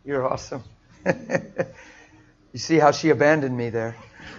You're awesome. You see how she abandoned me there?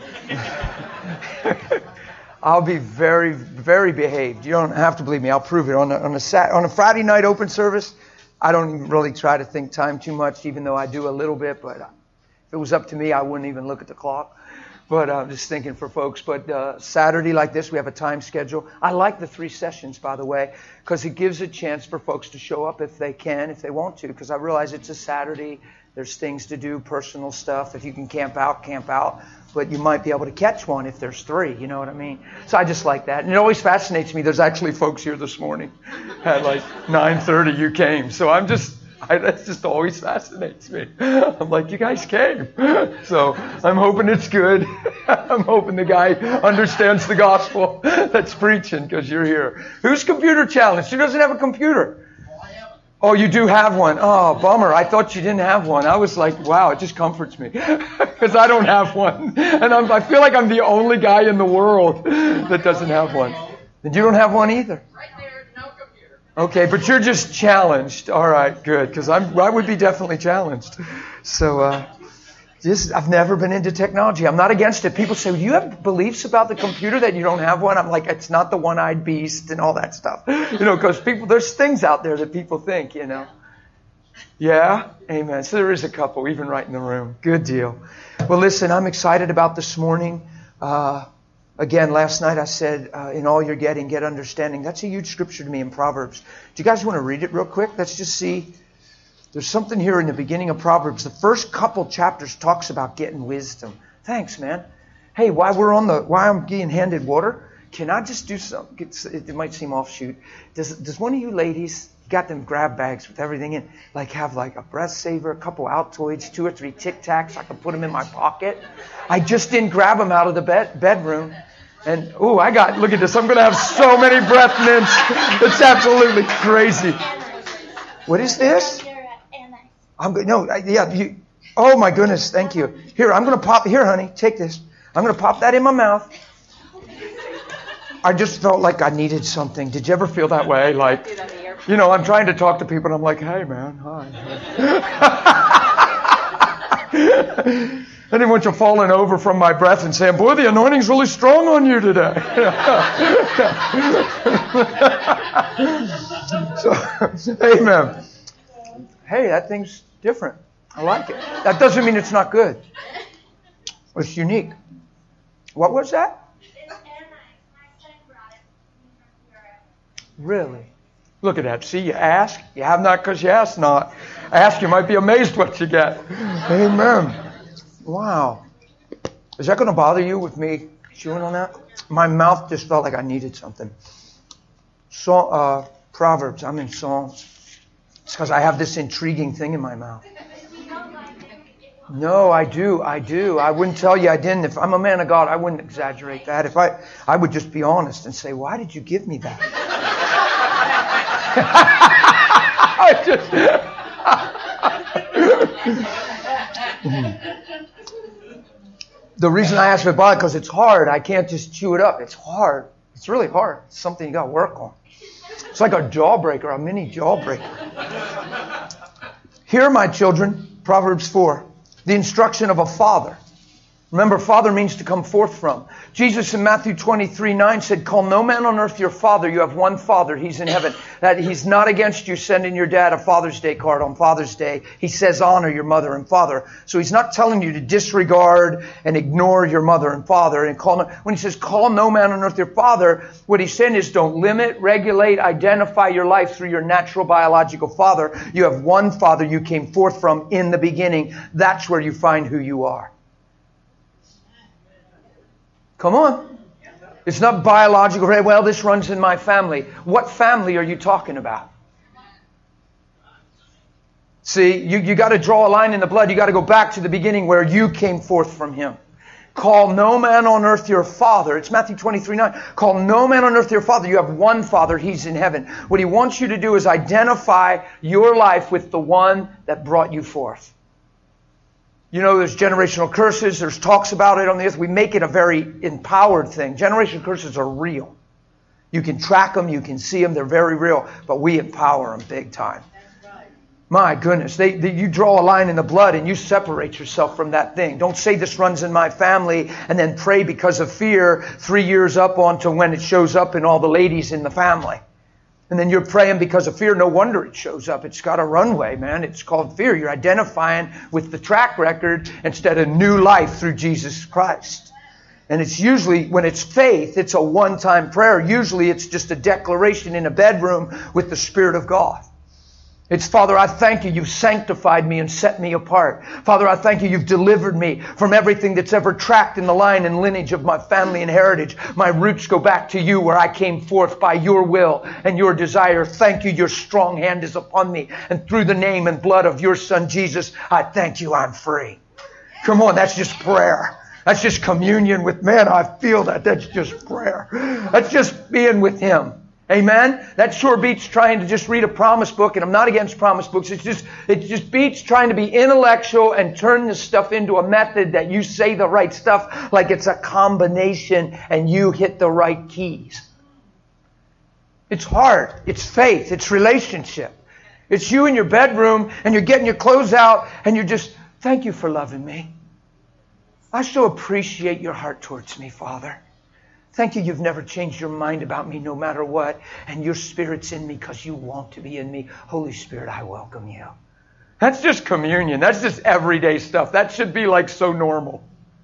I'll be very, very behaved. You don't have to believe me. I'll prove it. On a Friday night open service, I don't even really try to think time too much, even though I do a little bit. But if it was up to me, I wouldn't even look at the clock. But I'm just thinking for folks. But Saturday like this, we have a time schedule. I like the 3 sessions, by the way, because it gives a chance for folks to show up if they can, if they want to. Because I realize it's a Saturday. There's things to do, personal stuff. If you can camp out, camp out. But you might be able to catch one if there's 3. You know what I mean? So I just like that. And it always fascinates me. There's actually folks here this morning. At like 9:30 you came. So that just always fascinates me. I'm like, you guys came. So I'm hoping it's good. I'm hoping the guy understands the gospel that's preaching because you're here. Who's computer challenged? Who doesn't have a computer? Oh, you do have one. Oh, bummer. I thought you didn't have one. I was like, wow, it just comforts me because I don't have one. And I feel like I'm the only guy in the world that doesn't have one. And you don't have one either. Right there, no computer. Okay, but you're just challenged. All right, good, because I would be definitely challenged. So I've never been into technology. I'm not against it. People say, well, you have beliefs about the computer that you don't have one? I'm like, it's not the one-eyed beast and all that stuff. Because there's things out there that people think, Yeah? Amen. So there is a couple, even right in the room. Good deal. Well, listen, I'm excited about this morning. Again, last night I said, in all you're getting, get understanding. That's a huge scripture to me in Proverbs. Do you guys want to read it real quick? Let's just see. There's something here in the beginning of Proverbs. The first couple chapters talks about getting wisdom. Thanks, man. Hey, while I'm being handed water, can I just do something? It might seem offshoot. Does one of you ladies got them grab bags with everything in, have a breath saver, a couple Altoids, 2 or 3 Tic Tacs? I can put them in my pocket. I just didn't grab them out of the bedroom. And, look at this. I'm going to have so many breath mints. It's absolutely crazy. What is this? Oh my goodness, thank you. Here, I'm going to pop, here honey, take this. I'm going to pop that in my mouth. I just felt like I needed something. Did you ever feel that way? I'm trying to talk to people and I'm like, hey man, hi. I didn't want you falling over from my breath and saying, boy, the anointing's really strong on you today. Amen. Hey, that thing's different. I like it. That doesn't mean it's not good. It's unique. What was that? It's anise. My son brought it from Europe. Really? Look at that. See, you ask. You have not because you ask not. Ask, you might be amazed what you get. Amen. Wow. Is that going to bother you with me chewing on that? My mouth just felt like I needed something. So, Proverbs. I'm in Psalms. It's because I have this intriguing thing in my mouth. No, I do. I wouldn't tell you I didn't. If I'm a man of God, I wouldn't exaggerate that. If I would just be honest and say, why did you give me that? The reason I asked for it because it's hard. I can't just chew it up. It's hard. It's really hard. It's something you got to work on. It's like a jawbreaker, a mini jawbreaker. Hear, my children, Proverbs 4, the instruction of a father. Remember, father means to come forth from. Jesus in Matthew 23:9 said, call no man on earth your father. You have one father. He's in heaven. That he's not against you sending your dad a Father's Day card on Father's Day. He says honor your mother and father. So he's not telling you to disregard and ignore your mother and father. And when he says call no man on earth your father, what he's saying is don't limit, regulate, identify your life through your natural biological father. You have one father you came forth from in the beginning. That's where you find who you are. Come on. It's not biological. Well, this runs in my family. What family are you talking about? See, you got to draw a line in the blood. You got to go back to the beginning where you came forth from him. Call no man on earth your father. It's Matthew 23:9. Call no man on earth your father. You have one father. He's in heaven. What he wants you to do is identify your life with the one that brought you forth. There's generational curses. There's talks about it on the earth. We make it a very empowered thing. Generational curses are real. You can track them. You can see them. They're very real. But we empower them big time. My goodness, you draw a line in the blood and you separate yourself from that thing. Don't say this runs in my family and then pray because of fear 3 years up onto when it shows up in all the ladies in the family. And then you're praying because of fear. No wonder it shows up. It's got a runway, man. It's called fear. You're identifying with the track record instead of new life through Jesus Christ. And it's usually, when it's faith, it's a one-time prayer. Usually it's just a declaration in a bedroom with the Spirit of God. It's, Father, I thank you. You've sanctified me and set me apart. Father, I thank you. You've delivered me from everything that's ever tracked in the line and lineage of my family and heritage. My roots go back to you where I came forth by your will and your desire. Thank you. Your strong hand is upon me. And through the name and blood of your Son, Jesus, I thank you. I'm free. Come on. That's just prayer. That's just communion with man. I feel that. That's just prayer. That's just being with him. Amen? That sure beats trying to just read a promise book, and I'm not against promise books. It just beats trying to be intellectual and turn this stuff into a method that you say the right stuff like it's a combination and you hit the right keys. It's hard. It's faith. It's relationship. It's you in your bedroom and you're getting your clothes out and you're just, thank you for loving me. I so appreciate your heart towards me, Father. Thank you, you've never changed your mind about me no matter what. And your Spirit's in me because you want to be in me. Holy Spirit, I welcome you. That's just communion. That's just everyday stuff. That should be like so normal.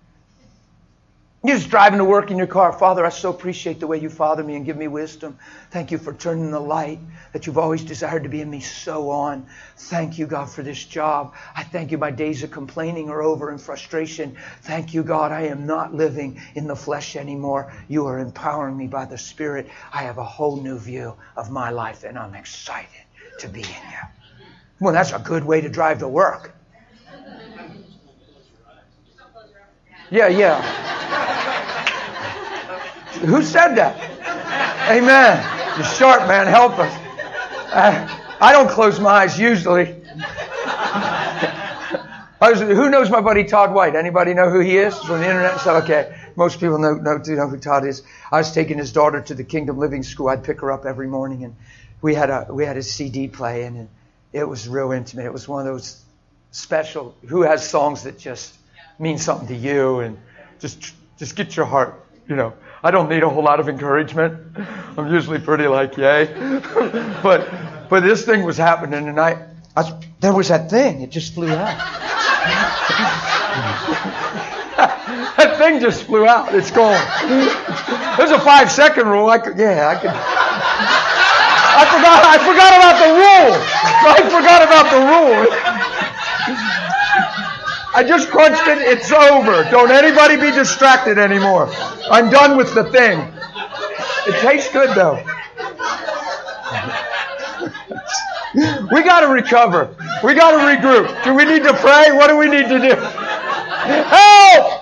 You're just driving to work in your car. Father, I so appreciate the way you father me and give me wisdom. Thank you for turning the light that you've always desired to be in me so on. Thank you, God, for this job. I thank you my days of complaining are over and frustration. Thank you, God, I am not living in the flesh anymore. You are empowering me by the Spirit. I have a whole new view of my life and I'm excited to be in you. Well, that's a good way to drive to work. Yeah. Who said that? Amen. You're sharp, man. Help us. I don't close my eyes usually. Who knows my buddy Todd White? Anybody know who he is from the internet? So, okay. Most people know who Todd is. I was taking his daughter to the Kingdom Living School. I'd pick her up every morning, and we had a CD playing, and it was real intimate. It was one of those special. Who has songs that just mean something to you and just get your heart, you know. I don't need a whole lot of encouragement. I'm usually pretty like, yay. but this thing was happening, and there was that thing. It just flew out. That thing just flew out. It's gone. There's a 5-second rule. I forgot about the rule. I forgot about the rule. I just crunched it. It's over. Don't anybody be distracted anymore. I'm done with the thing. It tastes good, though. We got to recover. We got to regroup. Do we need to pray? What do we need to do? Help!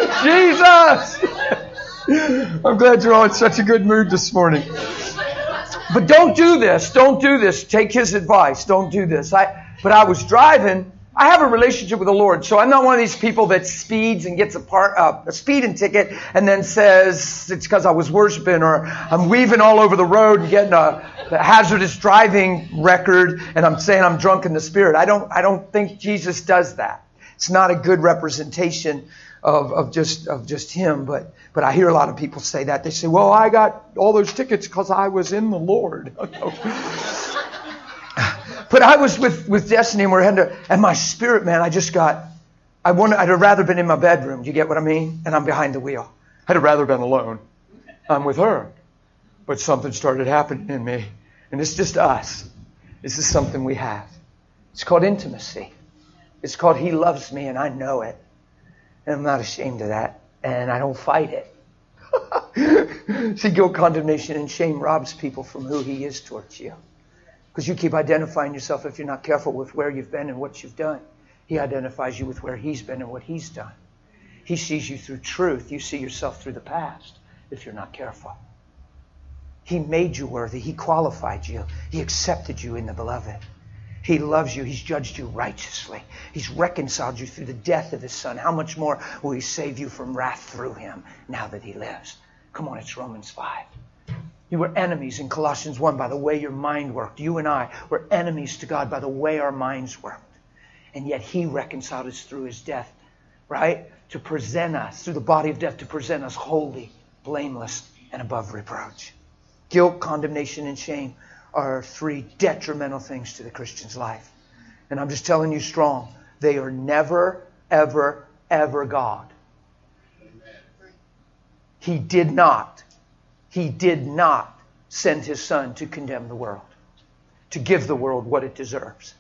Jesus! I'm glad you're all in such a good mood this morning. But don't do this. Don't do this. Take his advice. Don't do this. But I was driving. I have a relationship with the Lord, so I'm not one of these people that speeds and gets a speeding ticket and then says it's because I was worshiping, or I'm weaving all over the road and getting a hazardous driving record and I'm saying I'm drunk in the Spirit. I don't think Jesus does that. It's not a good representation of just him. But I hear a lot of people say that. They say, "Well, I got all those tickets because I was in the Lord." But I was with Destiny, and we're heading to, and my spirit, man, I'd have rather been in my bedroom. Do you get what I mean? And I'm behind the wheel. I'd have rather been alone. I'm with her. But something started happening in me. And it's just us. This is something we have. It's called intimacy. It's called He loves me, and I know it. And I'm not ashamed of that. And I don't fight it. See, guilt, condemnation, and shame robs people from who He is towards you. Because you keep identifying yourself, if you're not careful, with where you've been and what you've done. He identifies you with where He's been and what He's done. He sees you through truth. You see yourself through the past if you're not careful. He made you worthy. He qualified you. He accepted you in the beloved. He loves you. He's judged you righteously. He's reconciled you through the death of His Son. How much more will He save you from wrath through Him now that He lives? Come on, it's Romans 5. You were enemies in Colossians 1 by the way your mind worked. You and I were enemies to God by the way our minds worked. And yet He reconciled us through His death, right? To present us, through the body of death, to present us holy, blameless, and above reproach. Guilt, condemnation, and shame are 3 detrimental things to the Christian's life. And I'm just telling you strong, they are never, ever, ever God. He did not send His Son to condemn the world, to give the world what it deserves.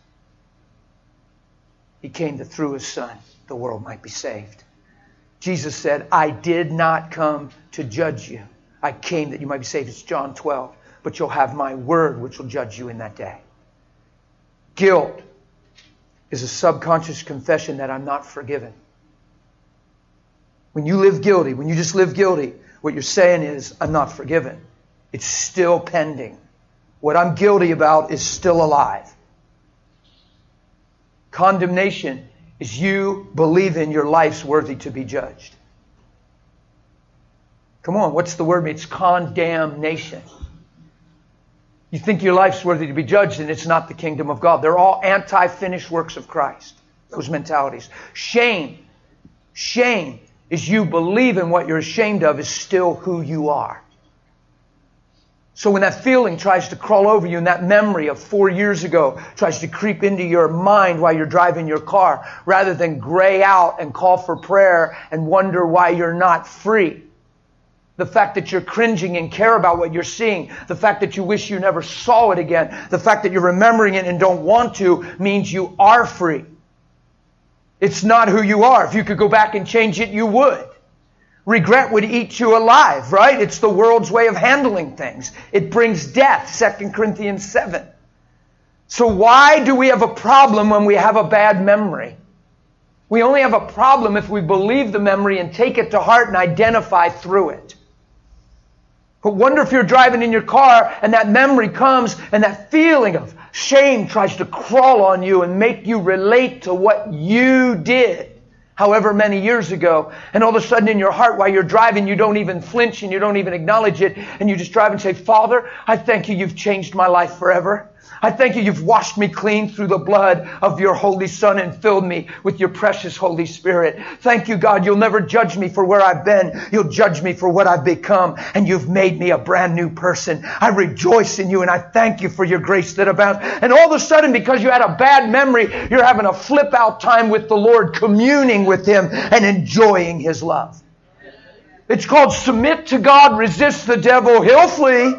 He came that through His Son, the world might be saved. Jesus said, I did not come to judge you. I came that you might be saved. It's John 12. But you'll have my word which will judge you in that day. Guilt is a subconscious confession that I'm not forgiven. When you live guilty, when you just live guilty, what you're saying is, I'm not forgiven. It's still pending. What I'm guilty about is still alive. Condemnation is you believing your life's worthy to be judged. Come on, what's the word? It's condemnation. You think your life's worthy to be judged, and it's not the kingdom of God. They're all anti-finished works of Christ. Those mentalities. Shame is you believing what you're ashamed of is still who you are. So when that feeling tries to crawl over you and that memory of 4 years ago tries to creep into your mind while you're driving your car, rather than gray out and call for prayer and wonder why you're not free. The fact that you're cringing and care about what you're seeing, the fact that you wish you never saw it again, the fact that you're remembering it and don't want to means you are free. It's not who you are. If you could go back and change it, you would. Regret would eat you alive, right? It's the world's way of handling things. It brings death, 2 Corinthians 7. So why do we have a problem when we have a bad memory? We only have a problem if we believe the memory and take it to heart and identify through it. But wonder if you're driving in your car and that memory comes and that feeling of shame tries to crawl on you and make you relate to what you did however many years ago. And all of a sudden in your heart while you're driving, you don't even flinch and you don't even acknowledge it. And you just drive and say, Father, I thank you, you've changed my life forever. I thank you, you've washed me clean through the blood of your Holy Son and filled me with your precious Holy Spirit. Thank you, God, you'll never judge me for where I've been. You'll judge me for what I've become. And you've made me a brand new person. I rejoice in you and I thank you for your grace that abounds. And all of a sudden, because you had a bad memory, you're having a flip out time with the Lord, communing with Him and enjoying His love. It's called submit to God, resist the devil, he'll flee.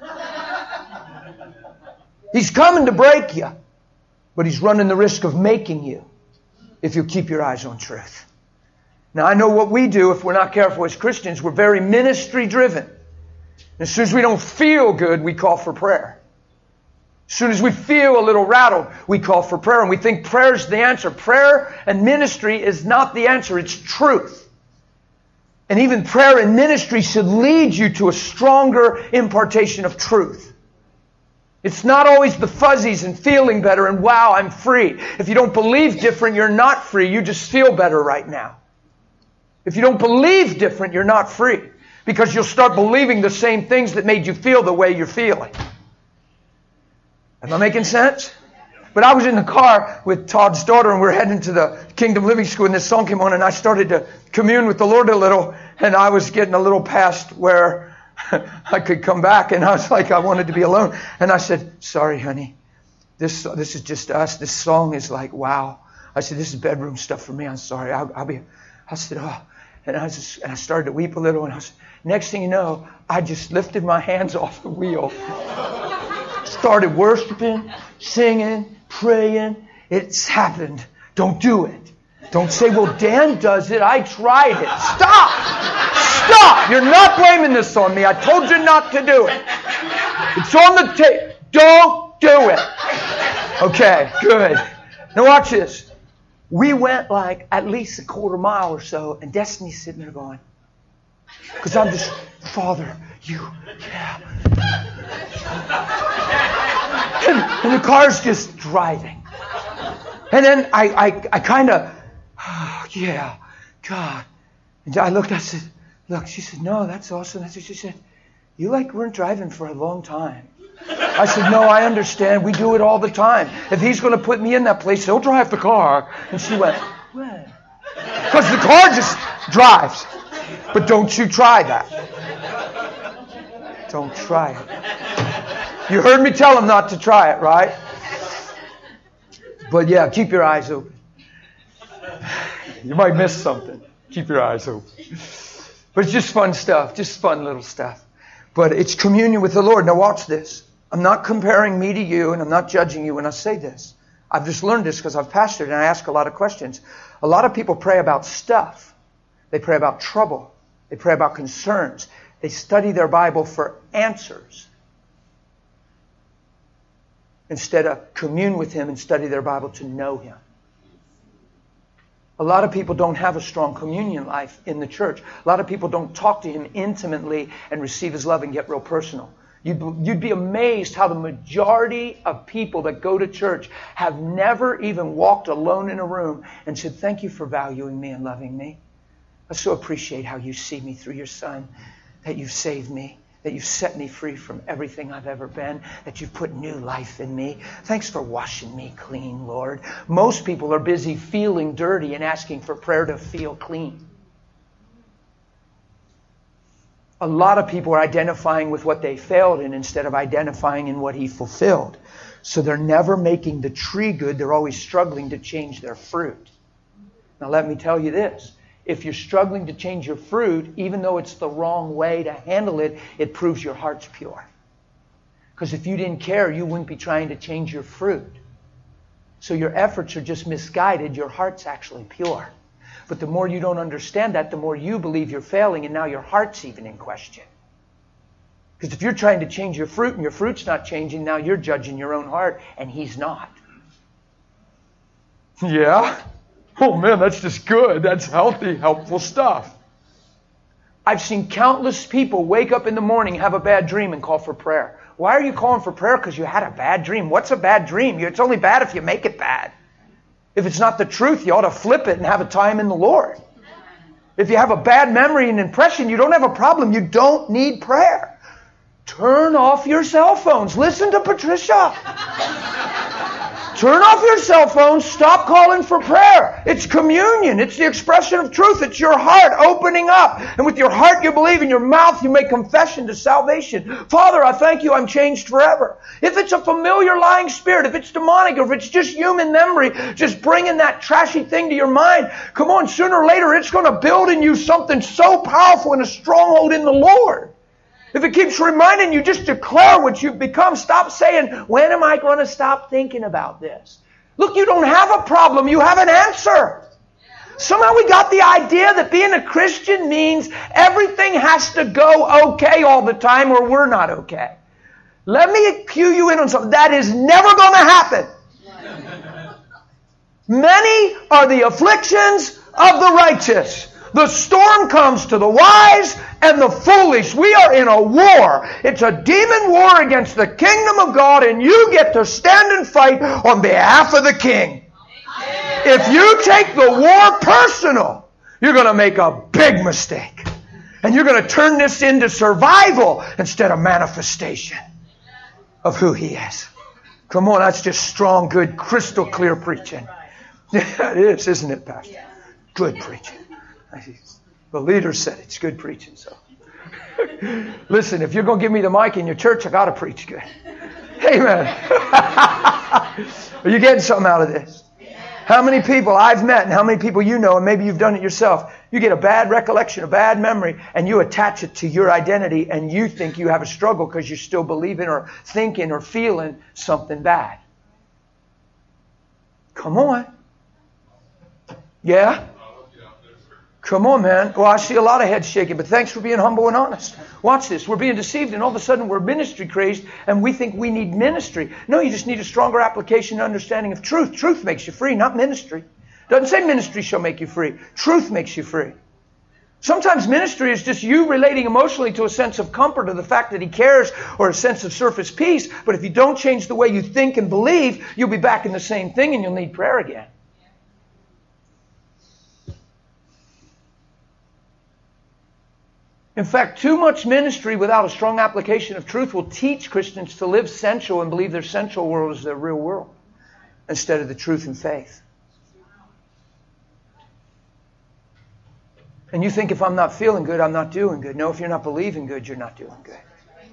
He's coming to break you, but he's running the risk of making you if you keep your eyes on truth. Now, I know what we do if we're not careful as Christians. We're very ministry driven. As soon as we don't feel good, we call for prayer. As soon as we feel a little rattled, we call for prayer, and we think prayer is the answer. Prayer and ministry is not the answer, it's truth. And even prayer and ministry should lead you to a stronger impartation of truth. It's not always the fuzzies and feeling better and wow, I'm free. If you don't believe different, you're not free. You just feel better right now. If you don't believe different, you're not free. Because you'll start believing the same things that made you feel the way you're feeling. Am I making sense? But I was in the car with Todd's daughter and we're heading to the Kingdom Living School and this song came on and I started to commune with the Lord a little and I was getting a little past where I could come back and I was like, I wanted to be alone. And I said, sorry, honey, this is just us. This song is like, wow. I said, this is bedroom stuff for me. I'm sorry. I said, oh, and I started to weep a little. And I said, next thing you know, I just lifted my hands off the wheel, started worshiping, singing, praying. It's happened. Don't do it. Don't say, well, Dan does it. I tried it. Stop! You're not blaming this on me. I told you not to do it. It's on the tape. Don't do it. Okay, good. Now watch this. We went like at least a quarter mile or so, and Destiny's sitting there going, because I'm just, Father, yeah. And the car's just driving. And then I kind of, oh, yeah, God. And I looked, I said, look, she said, no, that's awesome. That's what she said. You weren't driving for a long time. I said, no, I understand. We do it all the time. If he's going to put me in that place, he'll drive the car. And she went, what? Because the car just drives. But don't you try that. Don't try it. You heard me tell him not to try it, right? But yeah, keep your eyes open. You might miss something. Keep your eyes open. But it's just fun stuff. Just fun little stuff. But it's communion with the Lord. Now watch this. I'm not comparing me to you, and I'm not judging you when I say this. I've just learned this because I've pastored and I ask a lot of questions. A lot of people pray about stuff. They pray about trouble. They pray about concerns. They study their Bible for answers instead of commune with Him and study their Bible to know Him. A lot of people don't have a strong communion life in the church. A lot of people don't talk to Him intimately and receive His love and get real personal. You'd be amazed how the majority of people that go to church have never even walked alone in a room and said, thank you for valuing me and loving me. I so appreciate how you see me through your Son, that you've saved me, that you've set me free from everything I've ever been, that you've put new life in me. Thanks for washing me clean, Lord. Most people are busy feeling dirty and asking for prayer to feel clean. A lot of people are identifying with what they failed in instead of identifying in what He fulfilled. So they're never making the tree good. They're always struggling to change their fruit. Now let me tell you this. If you're struggling to change your fruit, even though it's the wrong way to handle it, it proves your heart's pure. Because if you didn't care, you wouldn't be trying to change your fruit. So your efforts are just misguided. Your heart's actually pure. But the more you don't understand that, the more you believe you're failing, and now your heart's even in question. Because if you're trying to change your fruit and your fruit's not changing, now you're judging your own heart, and He's not. Yeah? Oh man, that's just good. That's healthy, helpful stuff. I've seen countless people wake up in the morning, have a bad dream, and call for prayer. Why are you calling for prayer? Because you had a bad dream. What's a bad dream? It's only bad if you make it bad. If it's not the truth, you ought to flip it and have a time in the Lord. If you have a bad memory and impression, you don't have a problem. You don't need prayer. Turn off your cell phones. Listen to Patricia. Turn off your cell phones. Stop calling for prayer. It's communion. It's the expression of truth. It's your heart opening up. And with your heart you believe, in your mouth you make confession to salvation. Father, I thank you I'm changed forever. If it's a familiar lying spirit, if it's demonic, or if it's just human memory, just bringing that trashy thing to your mind, come on, sooner or later it's going to build in you something so powerful and a stronghold in the Lord. If it keeps reminding you, just declare what you've become. Stop saying, when am I going to stop thinking about this? Look, you don't have a problem. You have an answer. Somehow we got the idea that being a Christian means everything has to go okay all the time or we're not okay. Let me cue you in on something. That is never going to happen. Many are the afflictions of the righteous. The storm comes to the wise and the foolish. We are in a war. It's a demon war against the kingdom of God, and you get to stand and fight on behalf of the King. If you take the war personal, you're going to make a big mistake. And you're going to turn this into survival instead of manifestation of who He is. Come on, that's just strong, good, crystal clear preaching. Yeah, it is, isn't it, Pastor? Good preaching. The leader said it's good preaching. So, listen, if you're going to give me the mic in your church, I got to preach good. Amen. Are you getting something out of this? How many people I've met and how many people you know, and maybe you've done it yourself, you get a bad recollection, a bad memory, and you attach it to your identity, and you think you have a struggle because you're still believing or thinking or feeling something bad. Come on. Yeah? Come on, man. Well, I see a lot of heads shaking, but thanks for being humble and honest. Watch this. We're being deceived, and all of a sudden we're ministry crazed, and we think we need ministry. No, you just need a stronger application and understanding of truth. Truth makes you free, not ministry. Doesn't say ministry shall make you free. Truth makes you free. Sometimes ministry is just you relating emotionally to a sense of comfort or the fact that He cares or a sense of surface peace. But if you don't change the way you think and believe, you'll be back in the same thing and you'll need prayer again. In fact, too much ministry without a strong application of truth will teach Christians to live sensual and believe their sensual world is their real world instead of the truth and faith. And you think if I'm not feeling good, I'm not doing good. No, if you're not believing good, you're not doing good.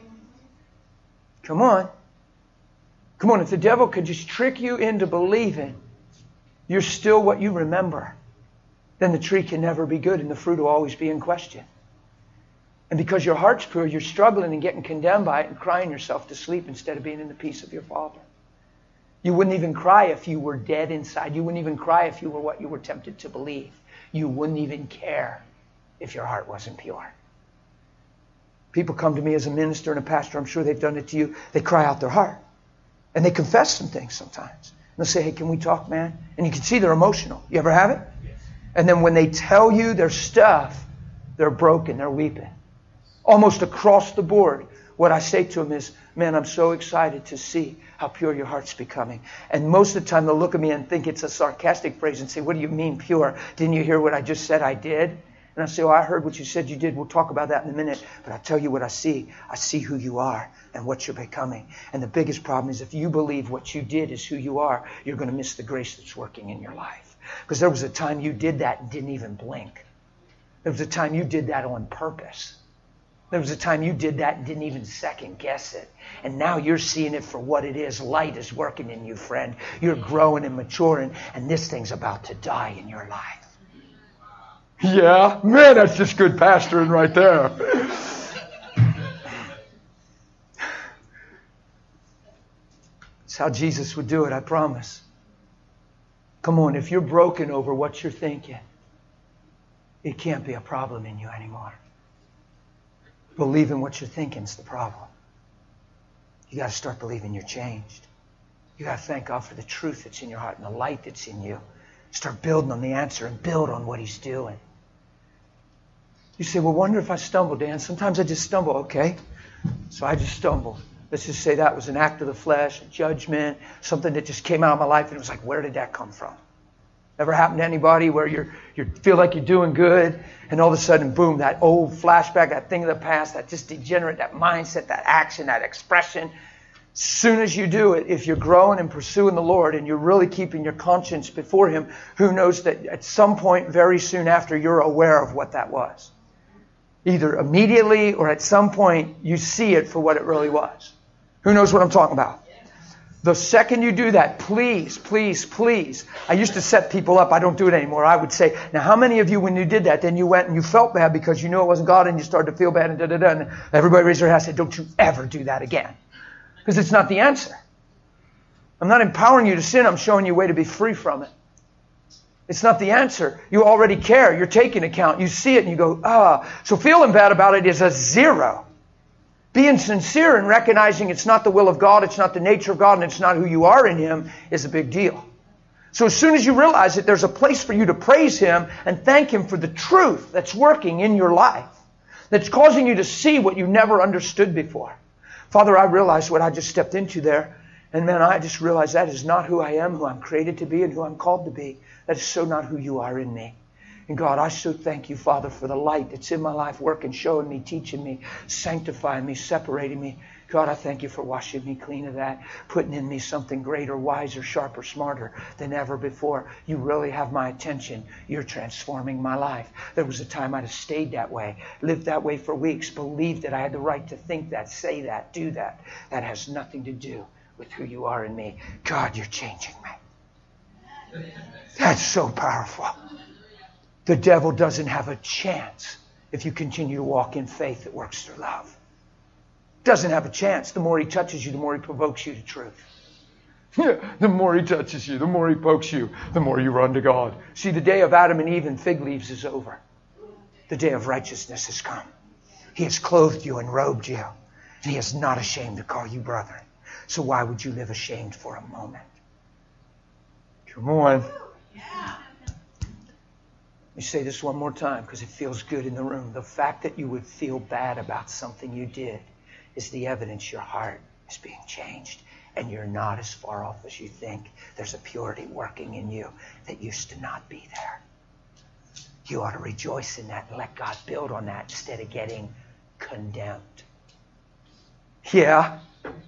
Come on. Come on, if the devil could just trick you into believing you're still what you remember, then the tree can never be good and the fruit will always be in question. And because your heart's pure, you're struggling and getting condemned by it and crying yourself to sleep instead of being in the peace of your Father. You wouldn't even cry if you were dead inside. You wouldn't even cry if you were what you were tempted to believe. You wouldn't even care if your heart wasn't pure. People come to me as a minister and a pastor. I'm sure they've done it to you. They cry out their heart. And they confess some things sometimes. And they'll say, hey, can we talk, man? And you can see they're emotional. You ever have it? Yes. And then when they tell you their stuff, they're broken. They're weeping. Almost across the board, what I say to them is, man, I'm so excited to see how pure your heart's becoming. And most of the time they'll look at me and think it's a sarcastic phrase and say, what do you mean pure? Didn't you hear what I just said I did? And I say, oh, I heard what you said you did. We'll talk about that in a minute. But I'll tell you what I see. I see who you are and what you're becoming. And the biggest problem is if you believe what you did is who you are, you're going to miss the grace that's working in your life. Because there was a time you did that and didn't even blink. There was a time you did that on purpose. There was a time you did that and didn't even second guess it. And now you're seeing it for what it is. Light is working in you, friend. You're growing and maturing, and this thing's about to die in your life. Yeah, man, that's just good pastoring right there. It's how Jesus would do it, I promise. Come on, if you're broken over what you're thinking, it can't be a problem in you anymore. Believing what you're thinking is the problem. You got to start believing you're changed. You got to thank God for the truth that's in your heart and the light that's in you. Start building on the answer and build on what He's doing. You say, well, wonder if I stumble, Dan. Sometimes I just stumble. Okay, so I just stumbled. Let's just say that was an act of the flesh, a judgment, something that just came out of my life, and it was like, where did that come from? Ever happened to anybody where you feel like you're doing good, and all of a sudden, boom, that old flashback, that thing of the past, that just degenerate, that mindset, that action, that expression. As soon as you do it, if you're growing and pursuing the Lord and you're really keeping your conscience before Him, who knows that at some point very soon after you're aware of what that was. Either immediately or at some point you see it for what it really was. Who knows what I'm talking about? The second you do that, please, please, please. I used to set people up. I don't do it anymore. I would say, now how many of you, when you did that, then you went and you felt bad because you knew it wasn't God and you started to feel bad and da-da-da. And everybody raised their hand and said, don't you ever do that again. Because it's not the answer. I'm not empowering you to sin. I'm showing you a way to be free from it. It's not the answer. You already care. You're taking account. You see it and you go, So feeling bad about it is a zero. Being sincere and recognizing it's not the will of God, it's not the nature of God, and it's not who you are in Him is a big deal. So as soon as you realize that there's a place for you to praise Him and thank Him for the truth that's working in your life, that's causing you to see what you never understood before. Father, I realize what I just stepped into there. And man, I just realized that is not who I am, who I'm created to be, and who I'm called to be. That is so not who you are in me. And God, I so thank you, Father, for the light that's in my life, working, showing me, teaching me, sanctifying me, separating me. God, I thank you for washing me clean of that, putting in me something greater, wiser, sharper, smarter than ever before. You really have my attention. You're transforming my life. There was a time I'd have stayed that way, lived that way for weeks, believed that I had the right to think that, say that, do that. That has nothing to do with who you are in me. God, you're changing me. That's so powerful. The devil doesn't have a chance if you continue to walk in faith that works through love. Doesn't have a chance. The more he touches you, the more he provokes you to truth. Yeah, the more he touches you, the more he pokes you, the more you run to God. See, the day of Adam and Eve and fig leaves is over. The day of righteousness has come. He has clothed you and robed you, and He is not ashamed to call you brethren. So why would you live ashamed for a moment? Come on. Let me say this one more time because it feels good in the room. The fact that you would feel bad about something you did is the evidence your heart is being changed. And you're not as far off as you think. There's a purity working in you that used to not be there. You ought to rejoice in that and let God build on that instead of getting condemned. Yeah.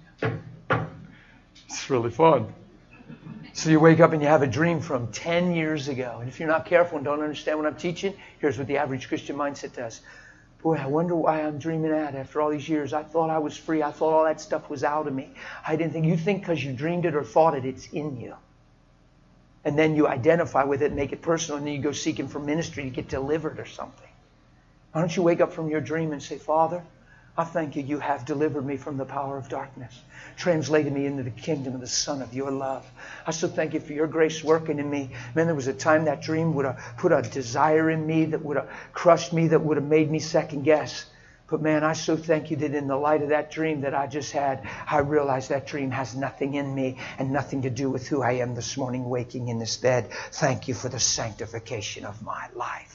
It's really fun. So you wake up and you have a dream from 10 years ago. And if you're not careful and don't understand what I'm teaching, here's what the average Christian mindset does. Boy, I wonder why I'm dreaming that after all these years. I thought I was free. I thought all that stuff was out of me. I didn't think. You think because you dreamed it or thought it, it's in you. And then you identify with it and make it personal. And then you go seeking for ministry to get delivered or something. Why don't you wake up from your dream and say, Father, I thank you. You have delivered me from the power of darkness. Translated me into the kingdom of the Son of your love. I so thank you for your grace working in me. Man, there was a time that dream would have put a desire in me that would have crushed me, that would have made me second guess. But man, I so thank you that in the light of that dream that I just had, I realized that dream has nothing in me and nothing to do with who I am this morning waking in this bed. Thank you for the sanctification of my life.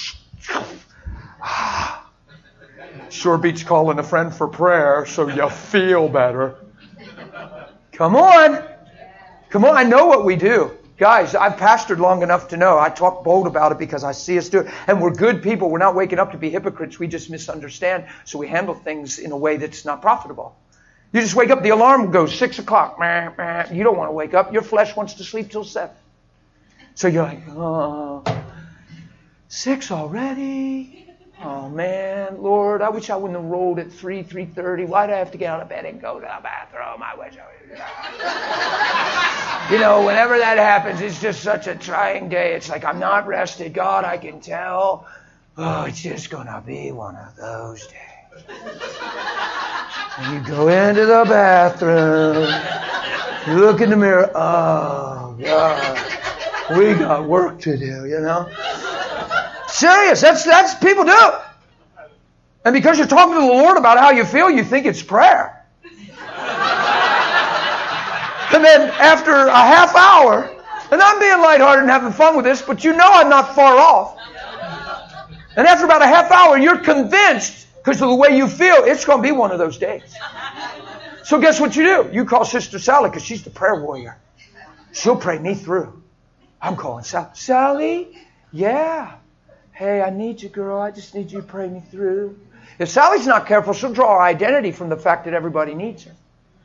Sure beats calling a friend for prayer so you feel better. Come on. Come on. I know what we do. Guys, I've pastored long enough to know. I talk bold about it because I see us do it. And we're good people. We're not waking up to be hypocrites. We just misunderstand. So we handle things in a way that's not profitable. You just wake up, the alarm goes 6 o'clock. You don't want to wake up. Your flesh wants to sleep till 7. So you're like, 6 already? Oh man, Lord, I wish I wouldn't have rolled at 3:30. Why do I have to get out of bed and go to the bathroom? I wish I would. You know, whenever that happens, it's just such a trying day. It's like I'm not rested. God, I can tell. Oh, it's just going to be one of those days. And you go into the bathroom. You look in the mirror. Oh, God. We got work to do, you know. Serious. That's people do. And because you're talking to the Lord about how you feel, you think it's prayer. And then after a half hour, and I'm being lighthearted and having fun with this, but you know I'm not far off. And after about a half hour, you're convinced, because of the way you feel, it's going to be one of those days. So guess what you do? You call Sister Sally, because she's the prayer warrior. She'll pray me through. I'm calling Sally. Sally? Yeah. Hey, I need you, girl. I just need you to pray me through. If Sally's not careful, she'll draw her identity from the fact that everybody needs her.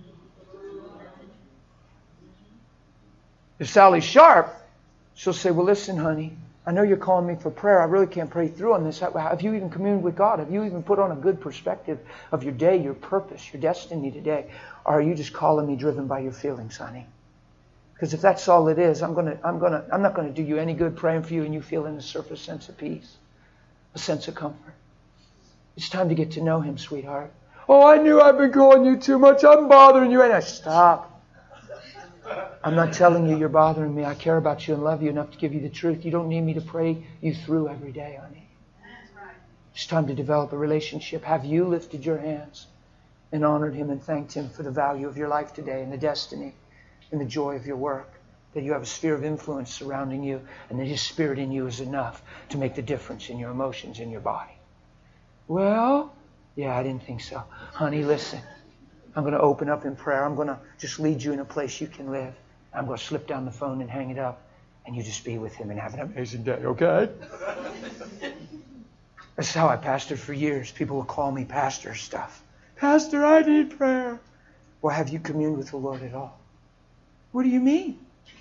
If Sally's sharp, she'll say, well, listen, honey, I know you're calling me for prayer. I really can't pray through on this. Have you even communed with God? Have you even put on a good perspective of your day, your purpose, your destiny today? Or are you just calling me driven by your feelings, honey? Because if that's all it is, I'm not going to do you any good praying for you and you feeling a surface sense of peace, a sense of comfort. It's time to get to know Him, sweetheart. Oh, I knew I've been calling you too much. I'm bothering you. And I stop. I'm not telling you you're bothering me. I care about you and love you enough to give you the truth. You don't need me to pray you through every day, honey. It's time to develop a relationship. Have you lifted your hands and honored Him and thanked Him for the value of your life today and the destiny and the joy of your work? That you have a sphere of influence surrounding you and that His Spirit in you is enough to make the difference in your emotions, in your body. Well, yeah, I didn't think so. Honey, listen. I'm going to open up in prayer. I'm going to just lead you in a place you can live. I'm going to slip down the phone and hang it up. And you just be with Him and have an amazing day, okay? That's how I pastored for years. People will call me pastor stuff. Pastor, I need prayer. Well, have you communed with the Lord at all? What do you mean?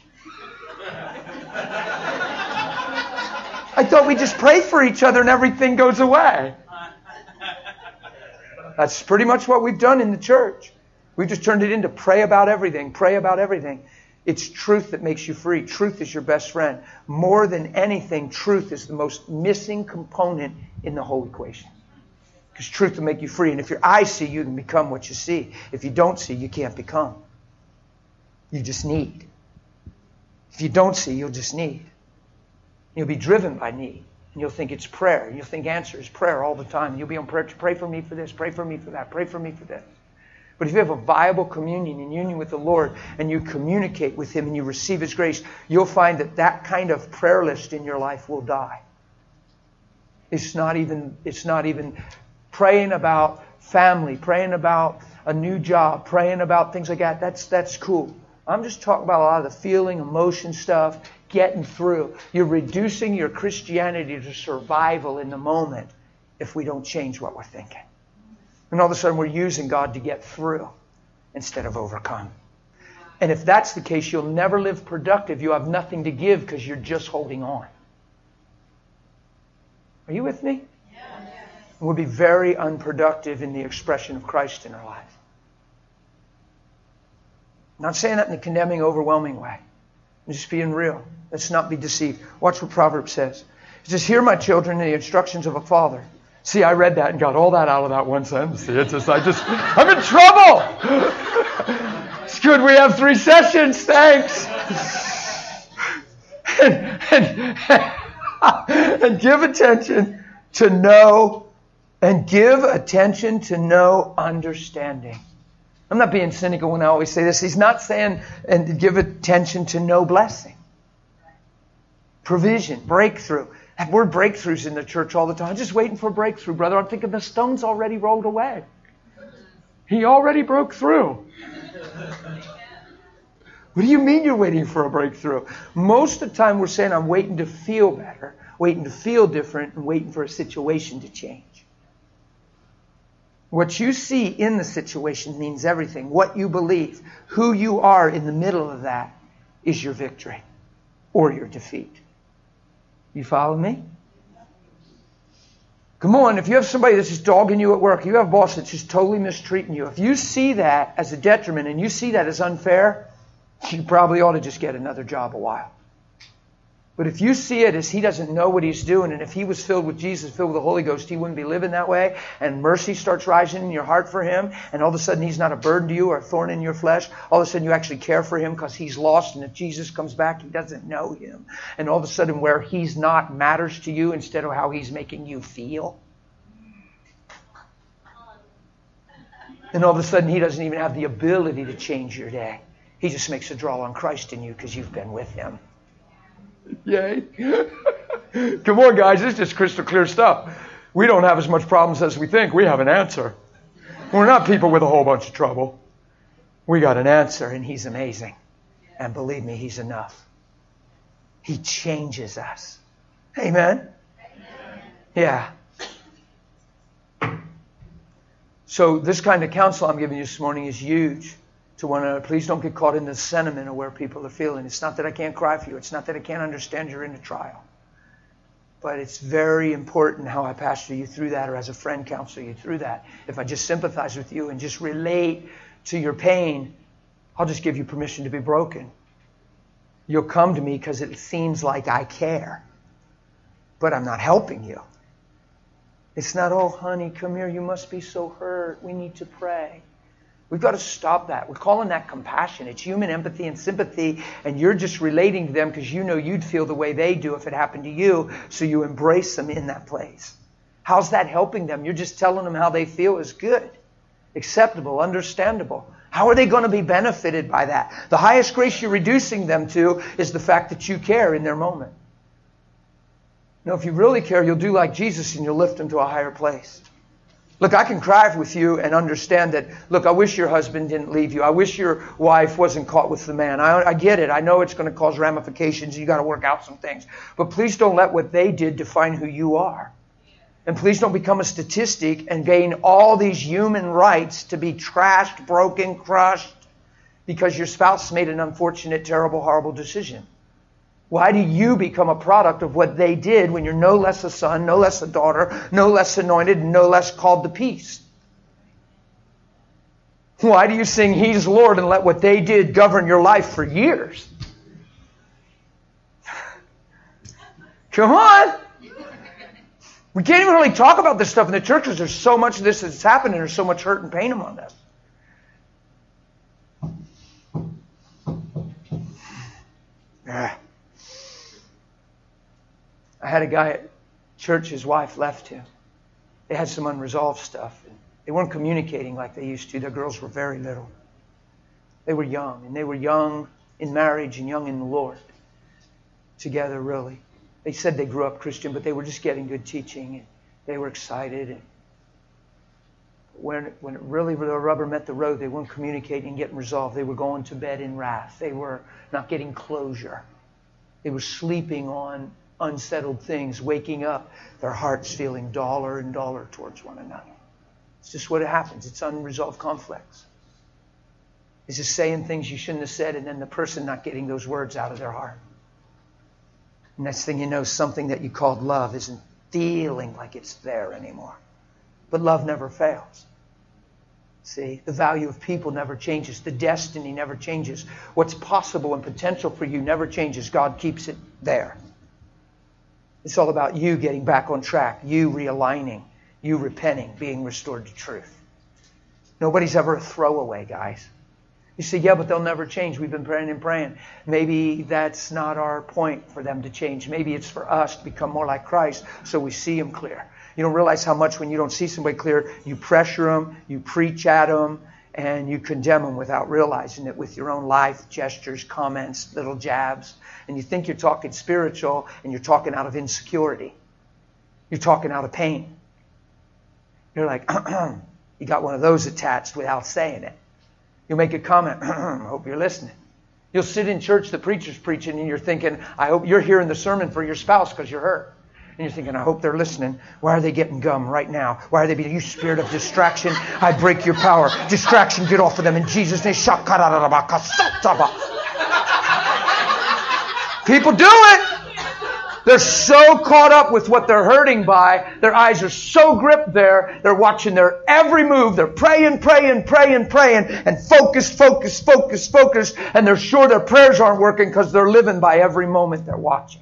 I thought we just pray for each other and everything goes away. That's pretty much what we've done in the church. We've just turned it into pray about everything. Pray about everything. It's truth that makes you free. Truth is your best friend. More than anything, truth is the most missing component in the whole equation. Because truth will make you free. And if your eyes see, you can become what you see. If you don't see, you can't become. You just need. If you don't see, you'll just need. You'll be driven by need. And you'll think it's prayer. And you'll think answer is prayer all the time. And you'll be on prayer. Pray for me for this. Pray for me for that. Pray for me for this. But if you have a viable communion and union with the Lord and you communicate with Him and you receive His grace, you'll find that that kind of prayer list in your life will die. It's not even praying about family, praying about a new job, praying about things like that. That's cool. I'm just talking about a lot of the feeling, emotion stuff. getting through. You're reducing your Christianity to survival in the moment if we don't change what we're thinking. And all of a sudden we're using God to get through instead of overcome. And if that's the case, you'll never live productive. You have nothing to give because you're just holding on. Are you with me? Yeah. We'll be very unproductive in the expression of Christ in our life. I'm not saying that in a condemning, overwhelming way. I'm just being real. Let's not be deceived. Watch what Proverbs says. It says, "Hear, my children, the instructions of a father." See, I read that and got all that out of that one sentence. See, I'm in trouble. It's good we have 3 sessions. Thanks. And give attention to know, and give attention to know understanding. I'm not being cynical when I always say this. He's not saying and give attention to no blessing. Provision, breakthrough. That word breakthrough's in the church all the time. I'm just waiting for a breakthrough, brother. I'm thinking the stone's already rolled away. He already broke through. What do you mean you're waiting for a breakthrough? Most of the time we're saying I'm waiting to feel better, waiting to feel different, and waiting for a situation to change. What you see in the situation means everything. What you believe, who you are in the middle of that is your victory or your defeat. You follow me? Come on, if you have somebody that's just dogging you at work, you have a boss that's just totally mistreating you. If you see that as a detriment and you see that as unfair, you probably ought to just get another job a while. But if you see it as he doesn't know what he's doing, and if he was filled with Jesus, filled with the Holy Ghost, he wouldn't be living that way, and mercy starts rising in your heart for him, and all of a sudden he's not a burden to you or a thorn in your flesh, all of a sudden you actually care for him because he's lost, and if Jesus comes back, he doesn't know him. And all of a sudden where he's not matters to you instead of how he's making you feel. And all of a sudden he doesn't even have the ability to change your day. He just makes a draw on Christ in you because you've been with him. Yay. Come on, guys. This is just crystal clear stuff. We don't have as much problems as we think. We have an answer. We're not people with a whole bunch of trouble. We got an answer, and he's amazing. And believe me, he's enough. He changes us. Amen? Yeah. So this kind of counsel I'm giving you this morning is huge. To one another, please don't get caught in the sentiment of where people are feeling. It's not that I can't cry for you. It's not that I can't understand you're in a trial. But it's very important how I pastor you through that or as a friend counsel you through that. If I just sympathize with you and just relate to your pain, I'll just give you permission to be broken. You'll come to me because it seems like I care. But I'm not helping you. It's not, oh, honey, come here. You must be so hurt. We need to pray. We've got to stop that. We're calling that compassion. It's human empathy and sympathy, and you're just relating to them because you know you'd feel the way they do if it happened to you, so you embrace them in that place. How's that helping them? You're just telling them how they feel is good, acceptable, understandable. How are they going to be benefited by that? The highest grace you're reducing them to is the fact that you care in their moment. No, if you really care, you'll do like Jesus and you'll lift them to a higher place. Look, I can cry with you and understand that, look, I wish your husband didn't leave you. I wish your wife wasn't caught with the man. I get it. I know it's going to cause ramifications. You got to work out some things. But please don't let what they did define who you are. And please don't become a statistic and gain all these human rights to be trashed, broken, crushed because your spouse made an unfortunate, terrible, horrible decision. Why do you become a product of what they did when you're no less a son, no less a daughter, no less anointed, and no less called to peace? Why do you sing He's Lord and let what they did govern your life for years? Come on. We can't even really talk about this stuff in the church because there's so much of this that's happened and there's so much hurt and pain among us. Yeah. I had a guy at church, his wife left him. They had some unresolved stuff. They weren't communicating like they used to. Their girls were very little. They were young, and they were young in marriage and young in the Lord. Together, really. They said they grew up Christian, but they were just getting good teaching, and they were excited. And when it really the rubber met the road, they weren't communicating and getting resolved. They were going to bed in wrath. They were not getting closure. They were sleeping on unsettled things, waking up, their hearts feeling duller and duller towards one another. It's just what happens. It's unresolved conflicts. It's just saying things you shouldn't have said, and then the person not getting those words out of their heart. Next thing you know, something that you called love isn't feeling like it's there anymore. But love never fails. See, the value of people never changes. The destiny never changes. What's possible and potential for you never changes. God keeps it there. It's all about you getting back on track, you realigning, you repenting, being restored to truth. Nobody's ever a throwaway, guys. You say, yeah, but they'll never change. We've been praying and praying. Maybe that's not our point for them to change. Maybe it's for us to become more like Christ so we see Him clear. You don't realize how much when you don't see somebody clear, you pressure them, you preach at them, and you condemn them without realizing it with your own life, gestures, comments, little jabs. And you think you're talking spiritual, and you're talking out of insecurity. You're talking out of pain. You're like, you got one of those attached without saying it. You'll make a comment, I hope you're listening. You'll sit in church, the preacher's preaching, and you're thinking, I hope you're hearing the sermon for your spouse because you're hurt. And you're thinking, I hope they're listening. Why are they getting gum right now? Why are they being, you spirit of distraction, I break your power. Distraction, get off of them in Jesus' name. People do it. They're so caught up with what they're hurting by. Their eyes are so gripped there. They're watching their every move. They're praying, and focused. And they're sure their prayers aren't working because they're living by every moment they're watching.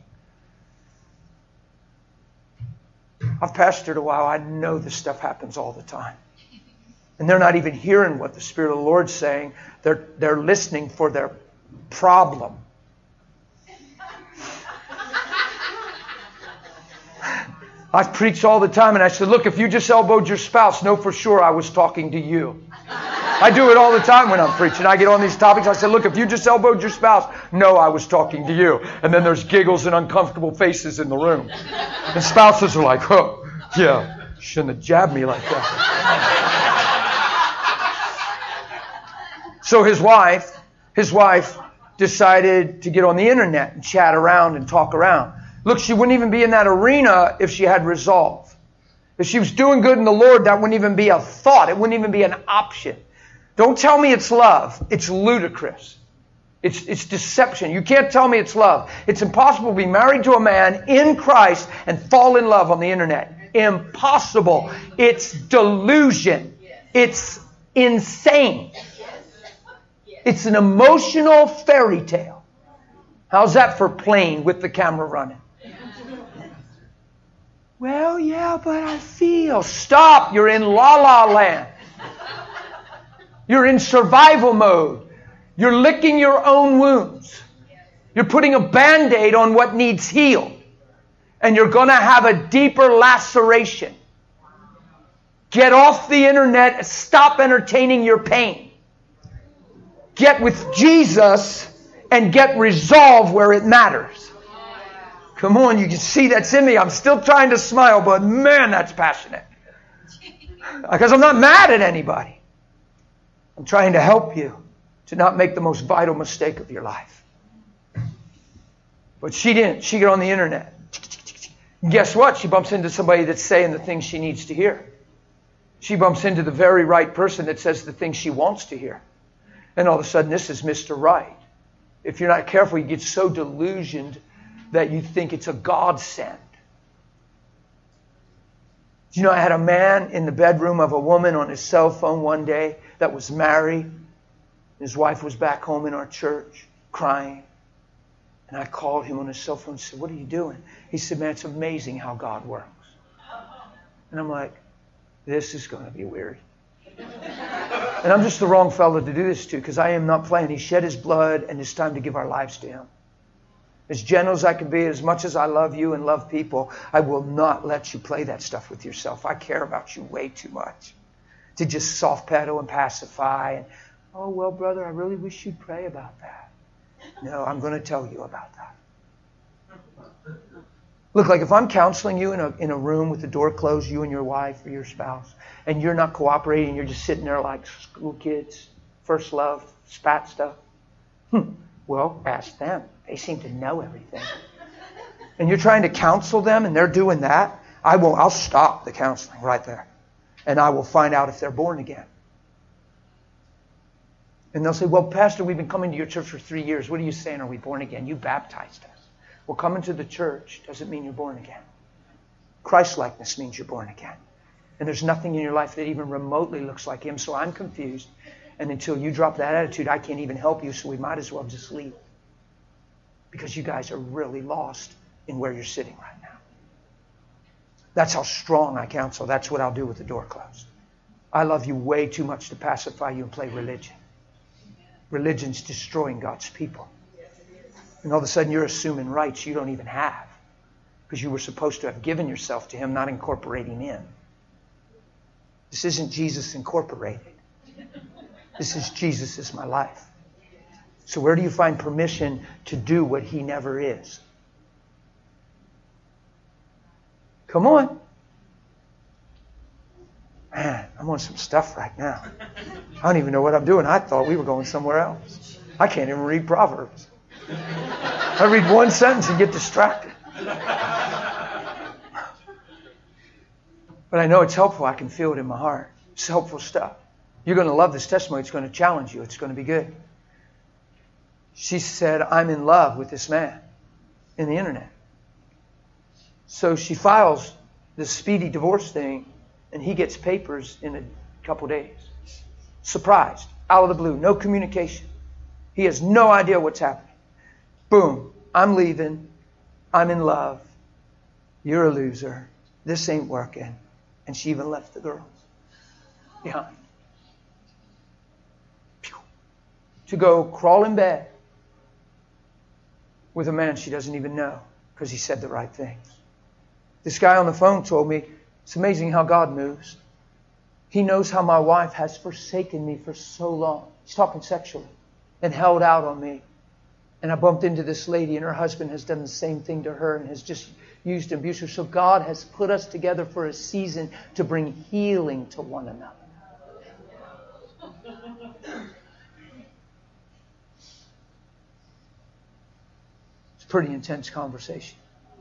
I've pastored a while. I know this stuff happens all the time. And they're not even hearing what the Spirit of the Lord's saying. They're listening for their problem. I've preached all the time, and I said, look, if you just elbowed your spouse, know for sure I was talking to you. I do it all the time when I'm preaching. I get on these topics. I say, look, if you just elbowed your spouse, know I was talking to you. And then there's giggles and uncomfortable faces in the room. And spouses are like, oh, yeah, shouldn't have jabbed me like that. So his wife decided to get on the internet and chat around and talk around. Look, she wouldn't even be in that arena if she had resolve. If she was doing good in the Lord, that wouldn't even be a thought. It wouldn't even be an option. Don't tell me it's love. It's ludicrous. It's deception. You can't tell me it's love. It's impossible to be married to a man in Christ and fall in love on the internet. Impossible. It's delusion. It's insane. It's an emotional fairy tale. How's that for plain with the camera running? Well, yeah, but I feel. Stop. You're in la-la land. You're in survival mode. You're licking your own wounds. You're putting a Band-Aid on what needs healed. And you're going to have a deeper laceration. Get off the internet. Stop entertaining your pain. Get with Jesus and get resolve where it matters. Come on, you can see that's in me. I'm still trying to smile, but man, that's passionate. Because I'm not mad at anybody. I'm trying to help you to not make the most vital mistake of your life. But she didn't. She got on the internet. Guess what? She bumps into somebody that's saying the things she needs to hear. She bumps into the very right person that says the things she wants to hear. And all of a sudden, this is Mr. Right. If you're not careful, you get so delusioned that you think it's a godsend. Do you know I had a man in the bedroom of a woman on his cell phone one day that was married. His wife was back home in our church crying. And I called him on his cell phone and said, what are you doing? He said, man, it's amazing how God works. And I'm like, this is going to be weird. And I'm just the wrong fellow to do this to because I am not playing. He shed his blood and it's time to give our lives to Him. As gentle as I can be, as much as I love you and love people, I will not let you play that stuff with yourself. I care about you way too much to just soft pedal and pacify. And, oh, well, brother, I really wish you'd pray about that. No, I'm going to tell you about that. Look, like if I'm counseling you in a room with the door closed, you and your wife or your spouse, and you're not cooperating, you're just sitting there like school kids, first love, spat stuff. Well, ask them. They seem to know everything. And you're trying to counsel them and they're doing that. I'll stop the counseling right there. And I will find out if they're born again. And they'll say, well, Pastor, we've been coming to your church for 3 years. What are you saying? Are we born again? You baptized us. Well, coming to the church doesn't mean you're born again. Christ-likeness means you're born again. And there's nothing in your life that even remotely looks like Him. So I'm confused. And until you drop that attitude, I can't even help you. So we might as well just leave. Because you guys are really lost in where you're sitting right now. That's how strong I counsel. That's what I'll do with the door closed. I love you way too much to pacify you and play religion. Religion's destroying God's people. And all of a sudden you're assuming rights you don't even have. Because you were supposed to have given yourself to Him, not incorporating in. This isn't Jesus Incorporated. This is Jesus is my life. So where do you find permission to do what He never is? Come on. Man, I'm on some stuff right now. I don't even know what I'm doing. I thought we were going somewhere else. I can't even read Proverbs. I read one sentence and get distracted. But I know it's helpful. I can feel it in my heart. It's helpful stuff. You're going to love this testimony. It's going to challenge you. It's going to be good. She said, I'm in love with this man in the internet. So she files this speedy divorce thing, and he gets papers in a couple days. Surprised, out of the blue, no communication. He has no idea what's happening. Boom, I'm leaving. I'm in love. You're a loser. This ain't working. And she even left the girls behind. To go crawl in bed with a man she doesn't even know because he said the right things. This guy on the phone told me, it's amazing how God moves. He knows how my wife has forsaken me for so long. He's talking sexually. And held out on me. And I bumped into this lady and her husband has done the same thing to her and has just used and abused her. So God has put us together for a season to bring healing to one another. It's a pretty intense conversation.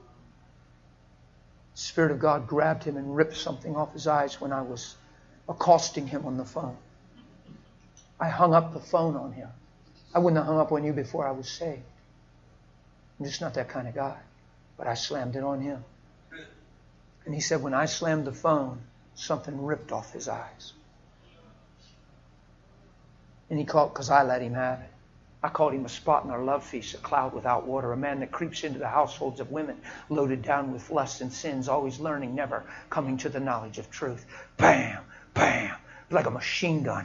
The Spirit of God grabbed him and ripped something off his eyes when I was accosting him on the phone. I hung up the phone on him. I wouldn't have hung up on you before I was saved. I'm just not that kind of guy. But I slammed it on him. And he said, when I slammed the phone, something ripped off his eyes. And he called, because I let him have it. I called him a spot in our love feast, a cloud without water, a man that creeps into the households of women, loaded down with lusts and sins, always learning, never coming to the knowledge of truth. Bam, bam, like a machine gun.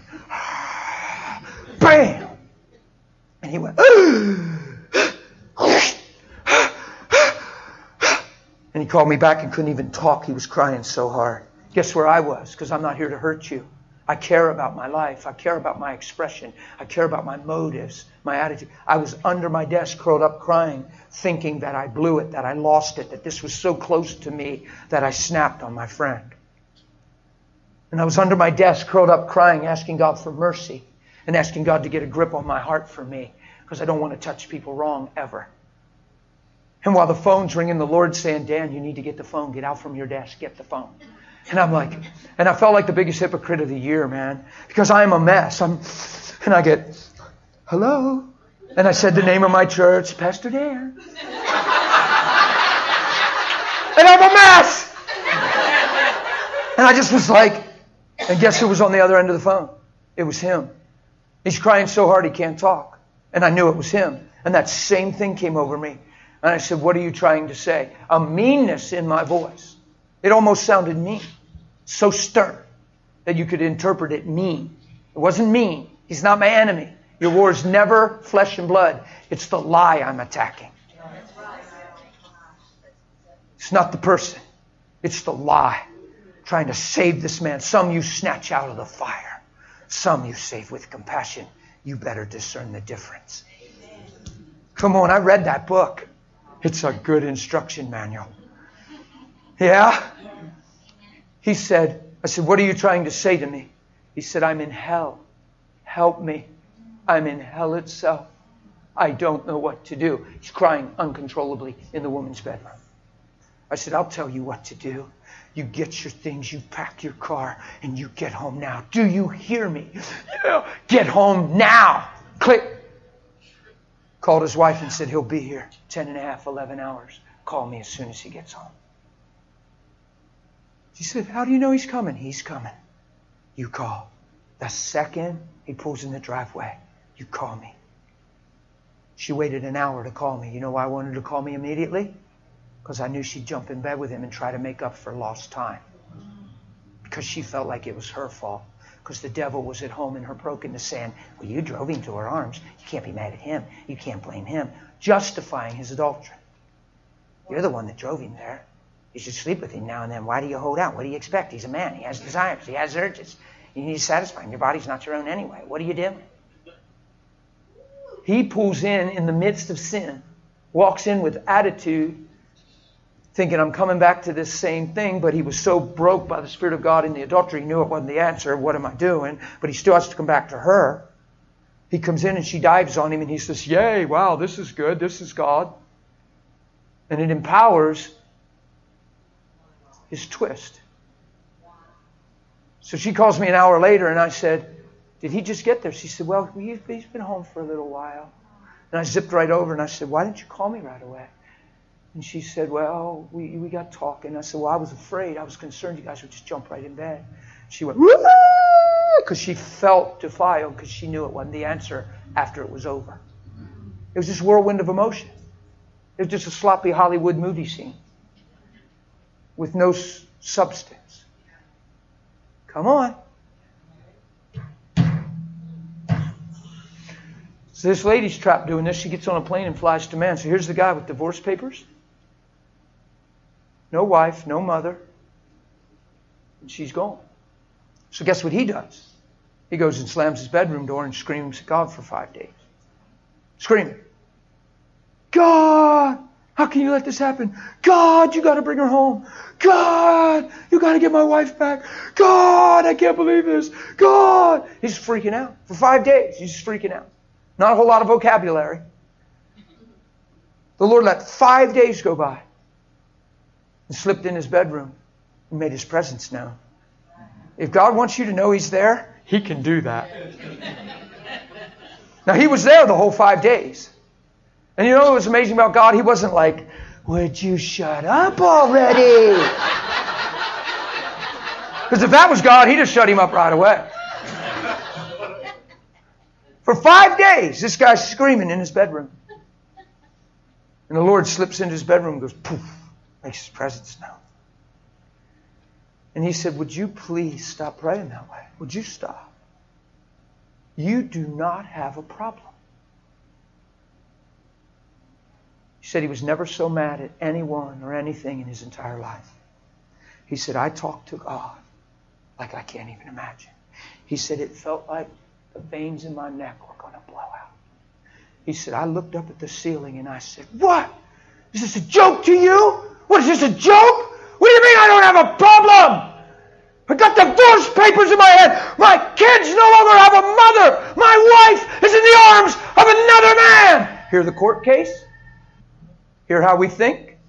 Bam! And he went, and he called me back and couldn't even talk. He was crying so hard. Guess where I was? Because I'm not here to hurt you. I care about my life. I care about my expression. I care about my motives, my attitude. I was under my desk, curled up crying, thinking that I blew it, that I lost it, that this was so close to me that I snapped on my friend. And I was under my desk, curled up crying, asking God for mercy and asking God to get a grip on my heart for me because I don't want to touch people wrong ever. And while the phone's ringing, the Lord's saying, Dan, you need to get the phone. Get out from your desk. Get the phone. And I'm like, and I felt like the biggest hypocrite of the year, man, because I'm a mess. And I get, hello? And I said the name of my church, Pastor Dan. And I'm a mess. And I just was like, and guess who was on the other end of the phone? It was him. He's crying so hard he can't talk. And I knew it was him. And that same thing came over me. And I said, what are you trying to say? A meanness in my voice. It almost sounded mean. So stern that you could interpret it mean. It wasn't mean. He's not my enemy. Your war is never flesh and blood. It's the lie I'm attacking. It's not the person. It's the lie. Trying to save this man. Some you snatch out of the fire. Some you save with compassion. You better discern the difference. Come on, I read that book. It's a good instruction manual. Yeah? He said, I said, what are you trying to say to me? He said, I'm in hell. Help me. I'm in hell itself. I don't know what to do. He's crying uncontrollably in the woman's bedroom. I said, I'll tell you what to do. You get your things, you pack your car, and you get home now. Do you hear me? Yeah. Get home now. Click. Called his wife and said, he'll be here 10 and a half, 11 hours. Call me as soon as he gets home. She said, how do you know he's coming? He's coming. You call. The second he pulls in the driveway, you call me. She waited an hour to call me. You know why I wanted her to call me immediately? Because I knew she'd jump in bed with him and try to make up for lost time. Because she felt like it was her fault. Because the devil was at home in her brokenness saying, well, you drove him to her arms. You can't be mad at him. You can't blame him. Justifying his adultery. You're the one that drove him there. You should sleep with him now and then. Why do you hold out? What do you expect? He's a man. He has desires. He has urges. You need to satisfy him. Your body's not your own anyway. What are you doing? He pulls in the midst of sin, walks in with attitude, thinking I'm coming back to this same thing, but he was so broke by the Spirit of God in the adultery, he knew it wasn't the answer. What am I doing? But he still has to come back to her. He comes in and she dives on him and he says, yay, wow, this is good. This is God. And it empowers his twist. So she calls me an hour later and I said, did he just get there? She said, well, he's been home for a little while. And I zipped right over and I said, why didn't you call me right away? And she said, well, we got talking. I said, well, I was afraid. I was concerned you guys would just jump right in bed. She went, because she felt defiled because she knew it wasn't the answer after it was over. It was this whirlwind of emotion. It was just a sloppy Hollywood movie scene with no substance. Come on. So this lady's trapped doing this. She gets on a plane and flies to man. So here's the guy with divorce papers. No wife, no mother. And she's gone. So guess what he does? He goes and slams his bedroom door and screams at God for 5 days. Screaming. God, how can you let this happen? God, you got to bring her home. God, you got to get my wife back. God, I can't believe this. God. He's freaking out. For 5 days, he's freaking out. Not a whole lot of vocabulary. The Lord let 5 days go by and slipped in his bedroom and made his presence known. If God wants you to know he's there, he can do that. Now, he was there the whole 5 days. And you know what was amazing about God? He wasn't like, would you shut up already? Because if that was God, he'd have shut him up right away. For 5 days, this guy's screaming in his bedroom. And the Lord slips into his bedroom and goes, poof, makes his presence known. And he said, would you please stop praying that way? Would you stop? You do not have a problem. He said he was never so mad at anyone or anything in his entire life. He said, I talked to God like I can't even imagine. He said, it felt like the veins in my neck were going to blow out. He said, I looked up at the ceiling and I said, what? Is this a joke to you? What, is this a joke? What do you mean I don't have a problem? I got divorce papers in my head. My kids no longer have a mother. My wife is in the arms of another man. Hear the court case? Hear how we think?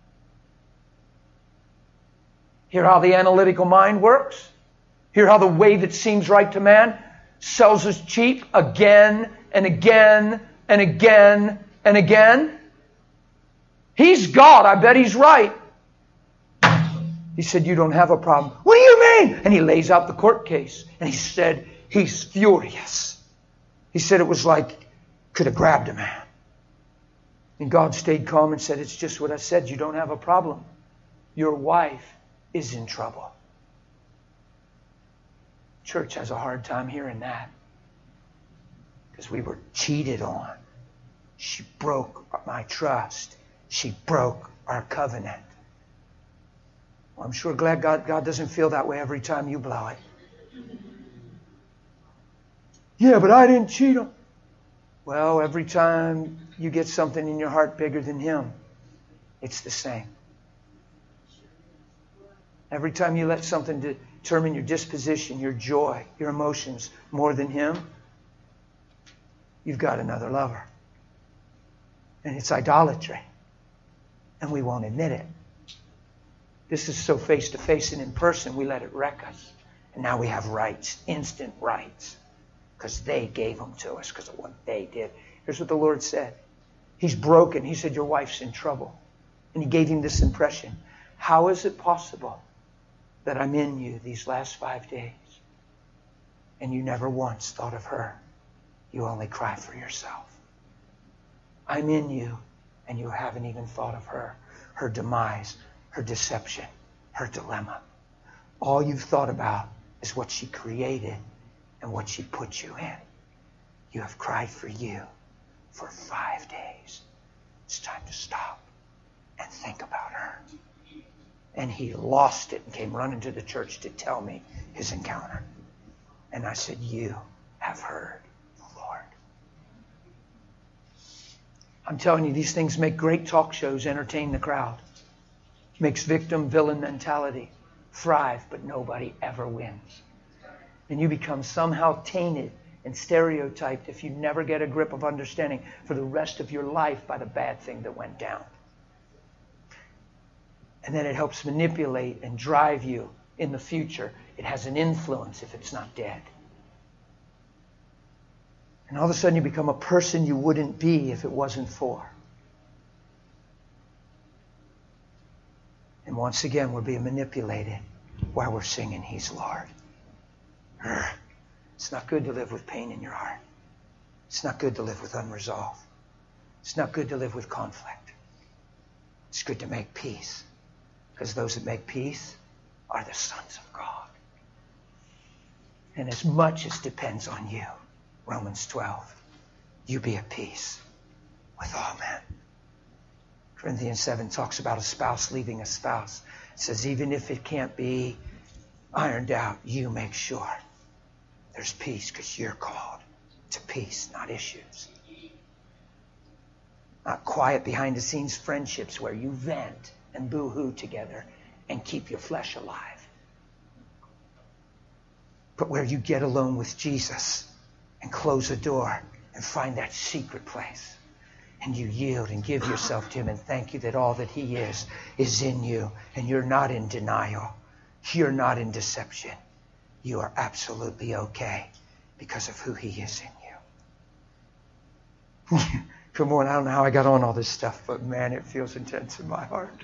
Hear how the analytical mind works? Hear how the way that seems right to man sells us cheap again and again and again and again? He's God. I bet he's right. He said, you don't have a problem. What do you mean? And he lays out the court case. And he said, he's furious. He said it was like, could have grabbed a man. And God stayed calm and said, it's just what I said. You don't have a problem. Your wife is in trouble. Church has a hard time hearing that. Because we were cheated on. She broke my trust. She broke our covenant. Well, I'm sure glad God doesn't feel that way every time you blow it. Yeah, but I didn't cheat him. Well, every time you get something in your heart bigger than him, it's the same. Every time you let something determine your disposition, your joy, your emotions more than him, you've got another lover. And it's idolatry. And we won't admit it. This is so face-to-face and in person, we let it wreck us. And now we have rights, instant rights, because they gave them to us because of what they did. Here's what the Lord said. He's broken. He said, your wife's in trouble. And he gave him this impression. How is it possible that I'm in you these last 5 days and you never once thought of her? You only cry for yourself. I'm in you and you haven't even thought of her, her demise, her deception, her dilemma. All you've thought about is what she created and what she put you in. You have cried for you for 5 days. It's time to stop and think about her. And he lost it and came running to the church to tell me his encounter. And I said, you have heard the Lord. I'm telling you, these things make great talk shows, entertain the crowd. Makes victim-villain mentality thrive, but nobody ever wins. And you become somehow tainted and stereotyped if you never get a grip of understanding for the rest of your life by the bad thing that went down. And then it helps manipulate and drive you in the future. It has an influence if it's not dead. And all of a sudden you become a person you wouldn't be if it wasn't for. And once again, we're being manipulated while we're singing, He's Lord. It's not good to live with pain in your heart. It's not good to live with unresolved. It's not good to live with conflict. It's good to make peace. Because those that make peace are the sons of God. And as much as depends on you, Romans 12, you be at peace with all men. Corinthians 7 talks about a spouse leaving a spouse. It says even if it can't be ironed out, you make sure there's peace because you're called to peace, not issues. Not quiet behind the scenes friendships where you vent and boo-hoo together and keep your flesh alive. But where you get alone with Jesus and close a door and find that secret place. And you yield and give yourself to Him and thank you that all that He is in you. And you're not in denial. You're not in deception. You are absolutely okay because of who He is in you. Come on, I don't know how I got on all this stuff, but man, it feels intense in my heart.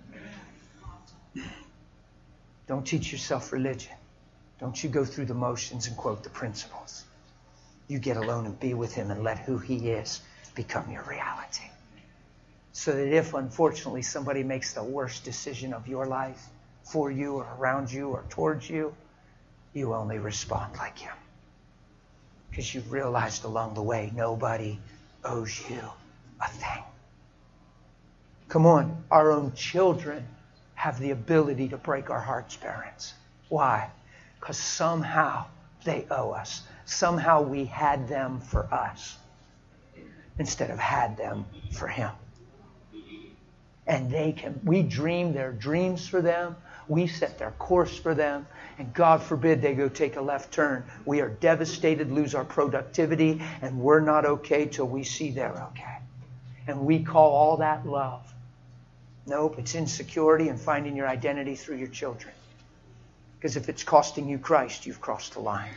Don't teach yourself religion. Don't you go through the motions and quote the principles. You get alone and be with Him and let who He is become your reality. So that if, unfortunately, somebody makes the worst decision of your life for you or around you or towards you, you only respond like Him. Because you've realized along the way, nobody owes you a thing. Come on, our own children have the ability to break our hearts, parents. Why? Because somehow they owe us. Somehow we had them for us instead of had them for Him. And we dream their dreams for them. We set their course for them. And God forbid they go take a left turn. We are devastated, lose our productivity, and we're not okay till we see they're okay. And we call all that love. Nope, it's insecurity and finding your identity through your children. Because if it's costing you Christ, you've crossed the line.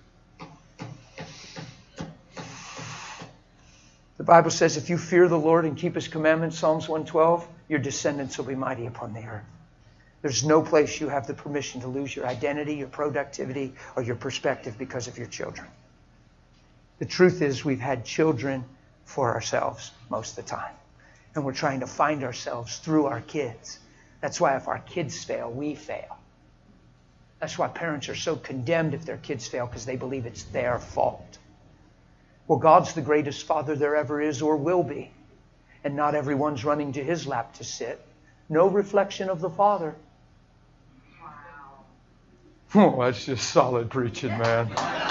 The Bible says if you fear the Lord and keep His commandments, Psalms 112, your descendants will be mighty upon the earth. There's no place you have the permission to lose your identity, your productivity, or your perspective because of your children. The truth is we've had children for ourselves most of the time. And we're trying to find ourselves through our kids. That's why if our kids fail, we fail. That's why parents are so condemned if their kids fail because they believe it's their fault. Well, God's the greatest Father there ever is or will be. And not everyone's running to His lap to sit. No reflection of the Father. Oh, that's just solid preaching, man.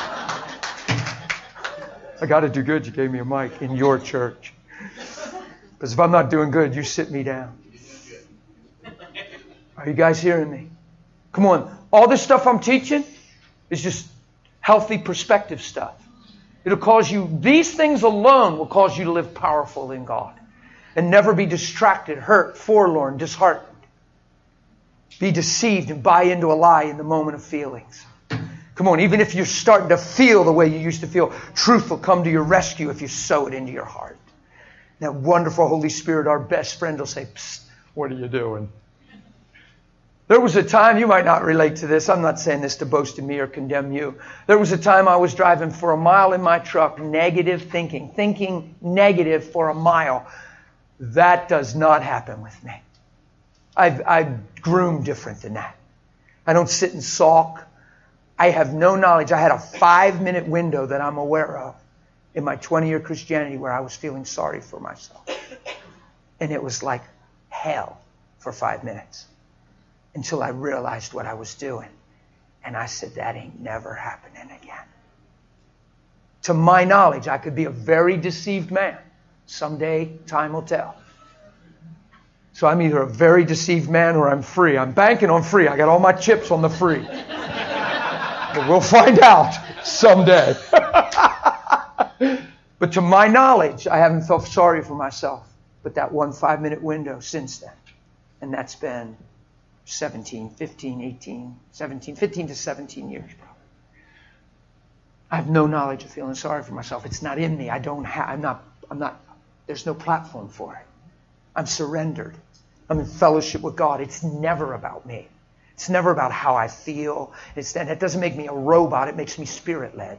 I got to do good. You gave me a mic in your church. Because if I'm not doing good, you sit me down. Are you guys hearing me? Come on. All this stuff I'm teaching is just healthy perspective stuff. It'll cause you, these things alone will cause you to live powerful in God. And never be distracted, hurt, forlorn, disheartened. Be deceived and buy into a lie in the moment of feelings. Come on, even if you're starting to feel the way you used to feel, truth will come to your rescue if you sow it into your heart. That wonderful Holy Spirit, our best friend, will say, "Psst, what are you doing?" There was a time, you might not relate to this, I'm not saying this to boast in me or condemn you. There was a time I was driving for a mile in my truck, negative thinking negative for a mile. That does not happen with me. I've groomed different than that. I don't sit and sulk. I have no knowledge. I had a 5-minute window that I'm aware of in my 20-year Christianity where I was feeling sorry for myself. And it was like hell for 5 minutes until I realized what I was doing. And I said, that ain't never happening again. To my knowledge, I could be a very deceived man. Someday, time will tell. So I'm either a very deceived man or I'm free. I'm banking on free. I got all my chips on the free. But we'll find out someday. But to my knowledge, I haven't felt sorry for myself. But that one 5-minute window since then. And that's been 15 to 17 years probably. I have no knowledge of feeling sorry for myself. It's not in me. I'm not, there's no platform for it. I'm surrendered. I'm in fellowship with God. It's never about me. It's never about how I feel. It doesn't make me a robot. It makes me spirit-led.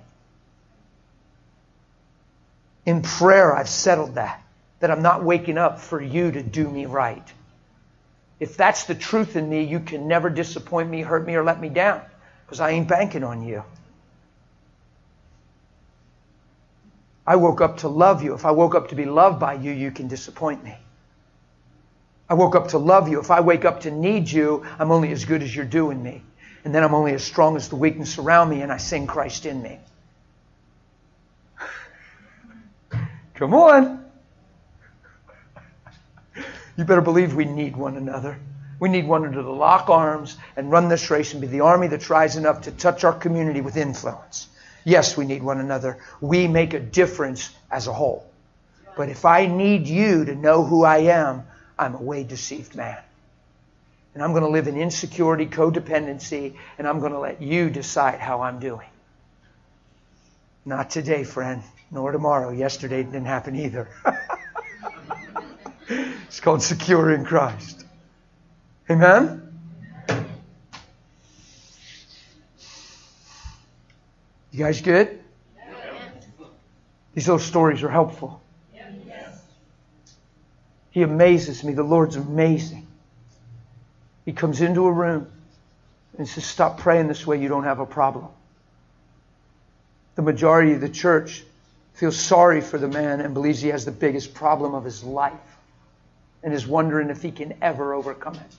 In prayer, I've settled that I'm not waking up for you to do me right. If that's the truth in me, you can never disappoint me, hurt me, or let me down, because I ain't banking on you. I woke up to love you. If I woke up to be loved by you, you can disappoint me. I woke up to love you. If I wake up to need you, I'm only as good as you're doing me. And then I'm only as strong as the weakness around me, and I sing Christ in me. Come on. You better believe we need one another. We need one another to lock arms and run this race and be the army that's rising up to touch our community with influence. Yes, we need one another. We make a difference as a whole. But if I need you to know who I am, I'm a way deceived man. And I'm going to live in insecurity, codependency, and I'm going to let you decide how I'm doing. Not today, friend, nor tomorrow. Yesterday it didn't happen either. It's called secure in Christ. Amen? You guys good? These little stories are helpful. He amazes me. The Lord's amazing. He comes into a room and says, stop praying this way, you don't have a problem. The majority of the church feels sorry for the man and believes he has the biggest problem of his life and is wondering if he can ever overcome it.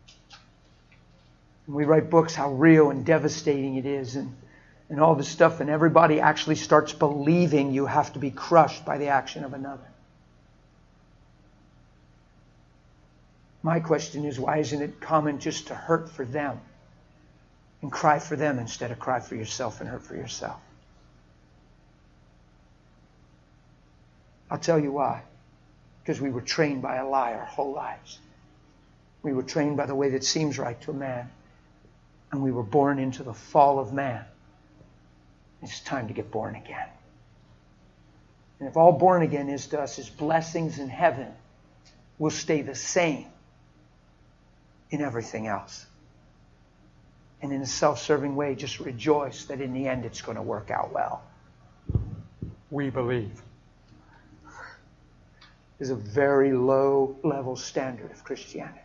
And we write books how real and devastating it is and all this stuff, and everybody actually starts believing you have to be crushed by the action of another. My question is, why isn't it common just to hurt for them and cry for them instead of cry for yourself and hurt for yourself? I'll tell you why. Because we were trained by a lie our whole lives. We were trained by the way that seems right to a man. And we were born into the fall of man. It's time to get born again. And if all born again is to us is blessings in heaven, we'll stay the same in everything else. And in a self-serving way, just rejoice that in the end it's going to work out well. We believe. Is a very low level standard of Christianity.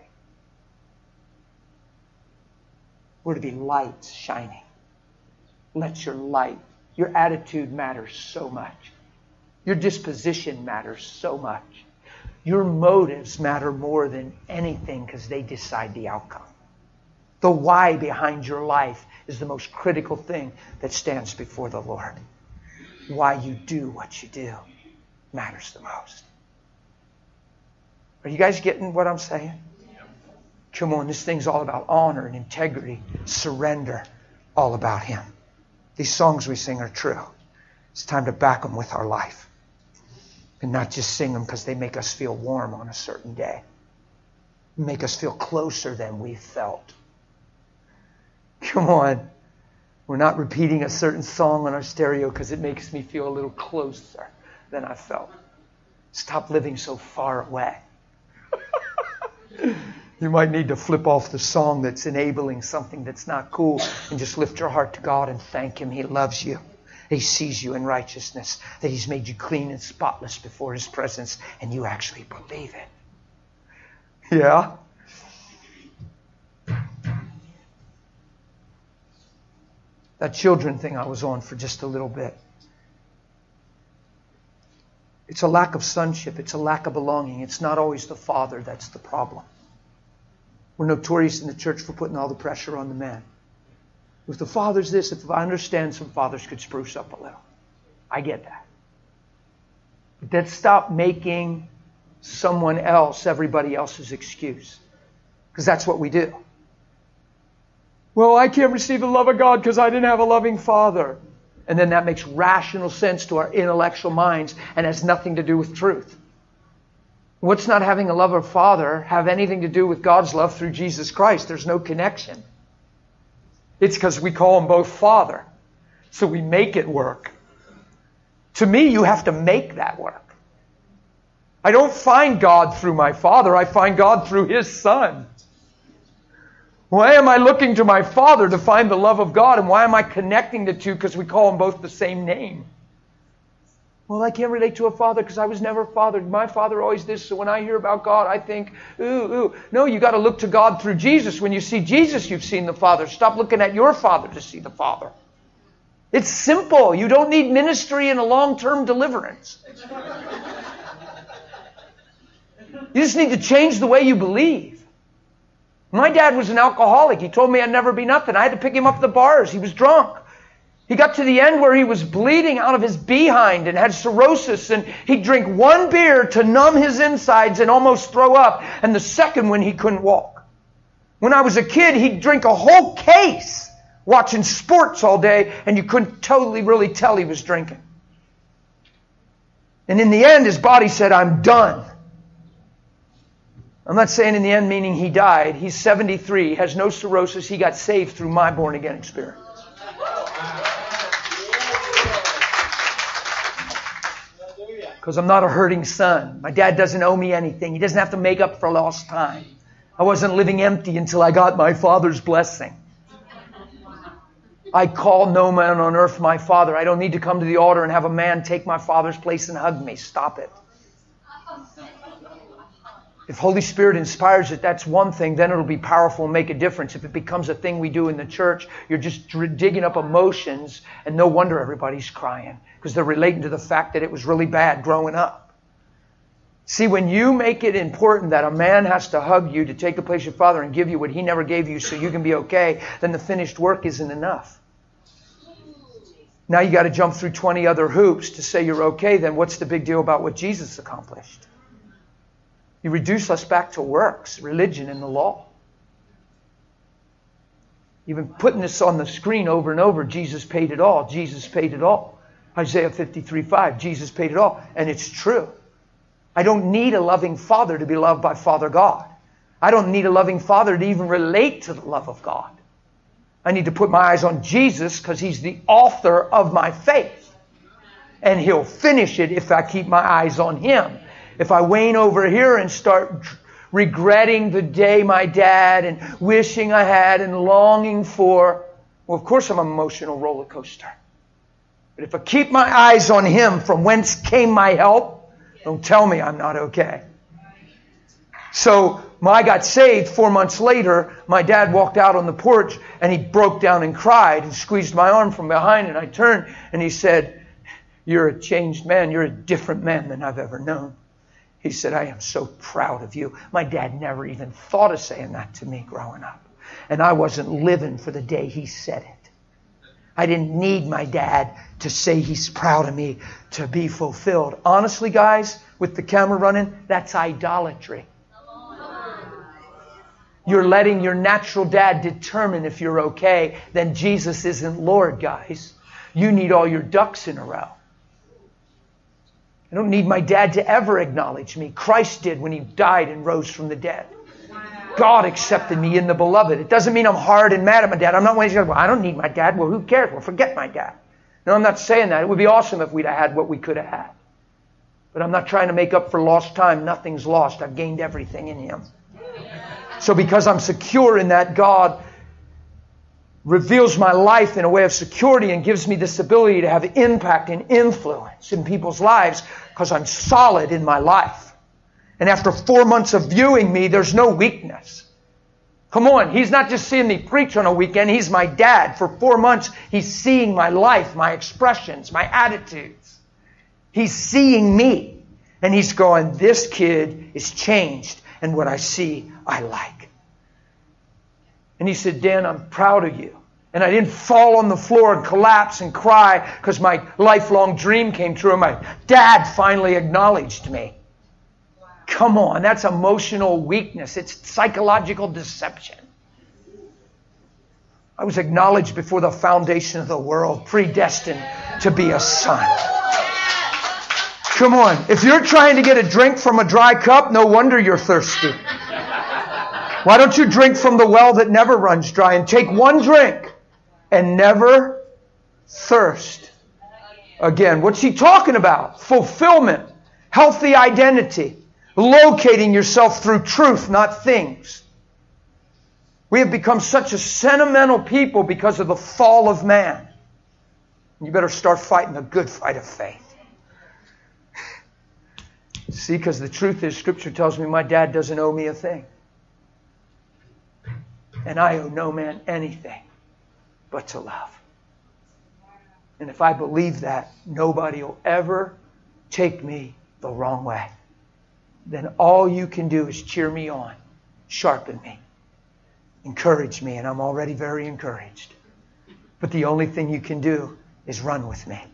We're to be lights shining. Let your light, your attitude matters so much. Your disposition matters so much. Your motives matter more than anything because they decide the outcome. The why behind your life is the most critical thing that stands before the Lord. Why you do what you do matters the most. Are you guys getting what I'm saying? Come on, this thing's all about honor and integrity, surrender, all about Him. These songs we sing are true. It's time to back them with our life. And not just sing them because they make us feel warm on a certain day. Make us feel closer than we felt. Come on. We're not repeating a certain song on our stereo because it makes me feel a little closer than I felt. Stop living so far away. You might need to flip off the song that's enabling something that's not cool and just lift your heart to God and thank Him. He loves you. He sees you in righteousness, that He's made you clean and spotless before His presence, and you actually believe it. Yeah? That children thing I was on for just a little bit. It's a lack of sonship. It's a lack of belonging. It's not always the father that's the problem. We're notorious in the church for putting all the pressure on the man. If the father's this, if I understand some fathers could spruce up a little. I get that. But let's stop making someone else everybody else's excuse. Because that's what we do. Well, I can't receive the love of God because I didn't have a loving father. And then that makes rational sense to our intellectual minds and has nothing to do with truth. What's not having a love of father have anything to do with God's love through Jesus Christ? There's no connection. It's because we call Him both Father. So we make it work. To me, you have to make that work. I don't find God through my Father. I find God through His Son. Why am I looking to my Father to find the love of God? And why am I connecting the two? Because we call them both the same name. Well, I can't relate to a father because I was never fathered. My father always this. So when I hear about God, I think, ooh. No, you got to look to God through Jesus. When you see Jesus, you've seen the Father. Stop looking at your father to see the Father. It's simple. You don't need ministry and a long-term deliverance. You just need to change the way you believe. My dad was an alcoholic. He told me I'd never be nothing. I had to pick him up at the bars. He was drunk. He got to the end where he was bleeding out of his behind and had cirrhosis, and he'd drink one beer to numb his insides and almost throw up, and the second one he couldn't walk. When I was a kid, he'd drink a whole case watching sports all day, and you couldn't totally really tell he was drinking. And in the end, his body said, I'm done. I'm not saying in the end meaning he died. He's 73, has no cirrhosis. He got saved through my born-again experience. Because I'm not a hurting son. My dad doesn't owe me anything. He doesn't have to make up for lost time. I wasn't living empty until I got my Father's blessing. I call no man on earth my Father. I don't need to come to the altar and have a man take my Father's place and hug me. Stop it. If Holy Spirit inspires it, that's one thing. Then it'll be powerful and make a difference. If it becomes a thing we do in the church, you're just digging up emotions, and no wonder everybody's crying. Because they're relating to the fact that it was really bad growing up. See, when you make it important that a man has to hug you to take the place of your father and give you what he never gave you so you can be okay, then the finished work isn't enough. Now you got to jump through 20 other hoops to say you're okay. Then what's the big deal about what Jesus accomplished? You reduce us back to works, religion, and the law. You've been putting this on the screen over and over. Jesus paid it all. Jesus paid it all. Isaiah 53:5. Jesus paid it all. And it's true. I don't need a loving father to be loved by Father God. I don't need a loving father to even relate to the love of God. I need to put my eyes on Jesus because He's the author of my faith. And He'll finish it if I keep my eyes on Him. If I wane over here and start regretting the day my dad and wishing I had and longing for, well, of course I'm an emotional roller coaster. But if I keep my eyes on Him from whence came my help, don't tell me I'm not okay. So when I got saved 4 months later, my dad walked out on the porch and he broke down and cried and squeezed my arm from behind, and I turned and he said, "You're a changed man. You're a different man than I've ever known." He said, "I am so proud of you." My dad never even thought of saying that to me growing up. And I wasn't living for the day he said it. I didn't need my dad to say he's proud of me to be fulfilled. Honestly, guys, with the camera running, that's idolatry. You're letting your natural dad determine if you're okay. Then Jesus isn't Lord, guys. You need all your ducks in a row. I don't need my dad to ever acknowledge me. Christ did when he died and rose from the dead. God accepted me in the beloved. It doesn't mean I'm hard and mad at my dad. I'm not one of these guys, well, I don't need my dad. Well, who cares? Well, forget my dad. No, I'm not saying that. It would be awesome if we'd have had what we could have had. But I'm not trying to make up for lost time. Nothing's lost. I've gained everything in him. So because I'm secure in that, God reveals my life in a way of security and gives me this ability to have impact and influence in people's lives because I'm solid in my life. And after 4 months of viewing me, there's no weakness. Come on, he's not just seeing me preach on a weekend. He's my dad. For 4 months, he's seeing my life, my expressions, my attitudes. He's seeing me. And he's going, this kid is changed. And what I see, I like. And he said, Dan, I'm proud of you. And I didn't fall on the floor and collapse and cry because my lifelong dream came true. And my dad finally acknowledged me. Come on, that's emotional weakness. It's psychological deception. I was acknowledged before the foundation of the world, predestined to be a son. Come on, if you're trying to get a drink from a dry cup, no wonder you're thirsty. Why don't you drink from the well that never runs dry and take one drink and never thirst again? What's he talking about? Fulfillment, healthy identity. Locating yourself through truth, not things. We have become such a sentimental people because of the fall of man. You better start fighting a good fight of faith. See, because the truth is, Scripture tells me my dad doesn't owe me a thing. And I owe no man anything but to love. And if I believe that, nobody will ever take me the wrong way. Then all you can do is cheer me on, sharpen me, encourage me, and I'm already very encouraged. But the only thing you can do is run with me.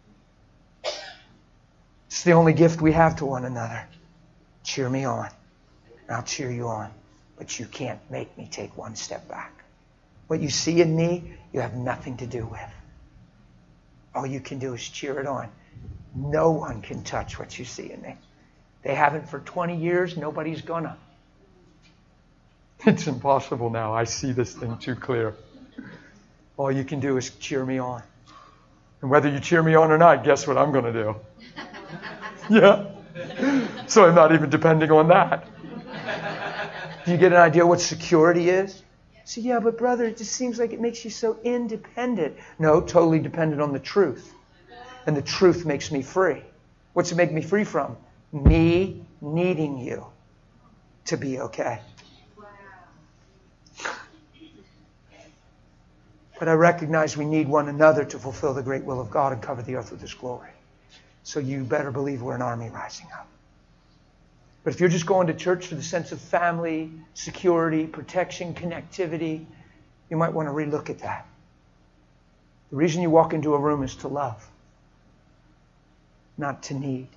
It's the only gift we have to one another. Cheer me on, and I'll cheer you on. But you can't make me take one step back. What you see in me, you have nothing to do with. All you can do is cheer it on. No one can touch what you see in me. They haven't for 20 years. Nobody's gonna. It's impossible now. I see this thing too clear. All you can do is cheer me on. And whether you cheer me on or not, guess what I'm going to do? Yeah. So I'm not even depending on that. Do you get an idea what security is? So yeah, but brother, it just seems like it makes you so independent. No, totally dependent on the truth. And the truth makes me free. What's it make me free from? Me needing you to be okay. But I recognize we need one another to fulfill the great will of God and cover the earth with His glory. So you better believe we're an army rising up. But if you're just going to church for the sense of family, security, protection, connectivity, you might want to relook at that. The reason you walk into a room is to love, not to need.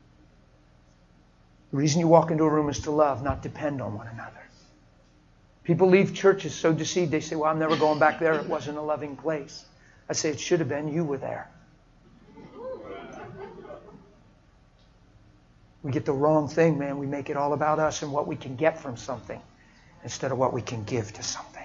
The reason you walk into a room is to love, not depend on one another. People leave churches so deceived, they say, well, I'm never going back there. It wasn't a loving place. I say, it should have been. You were there. We get the wrong thing, man. We make it all about us and what we can get from something instead of what we can give to something.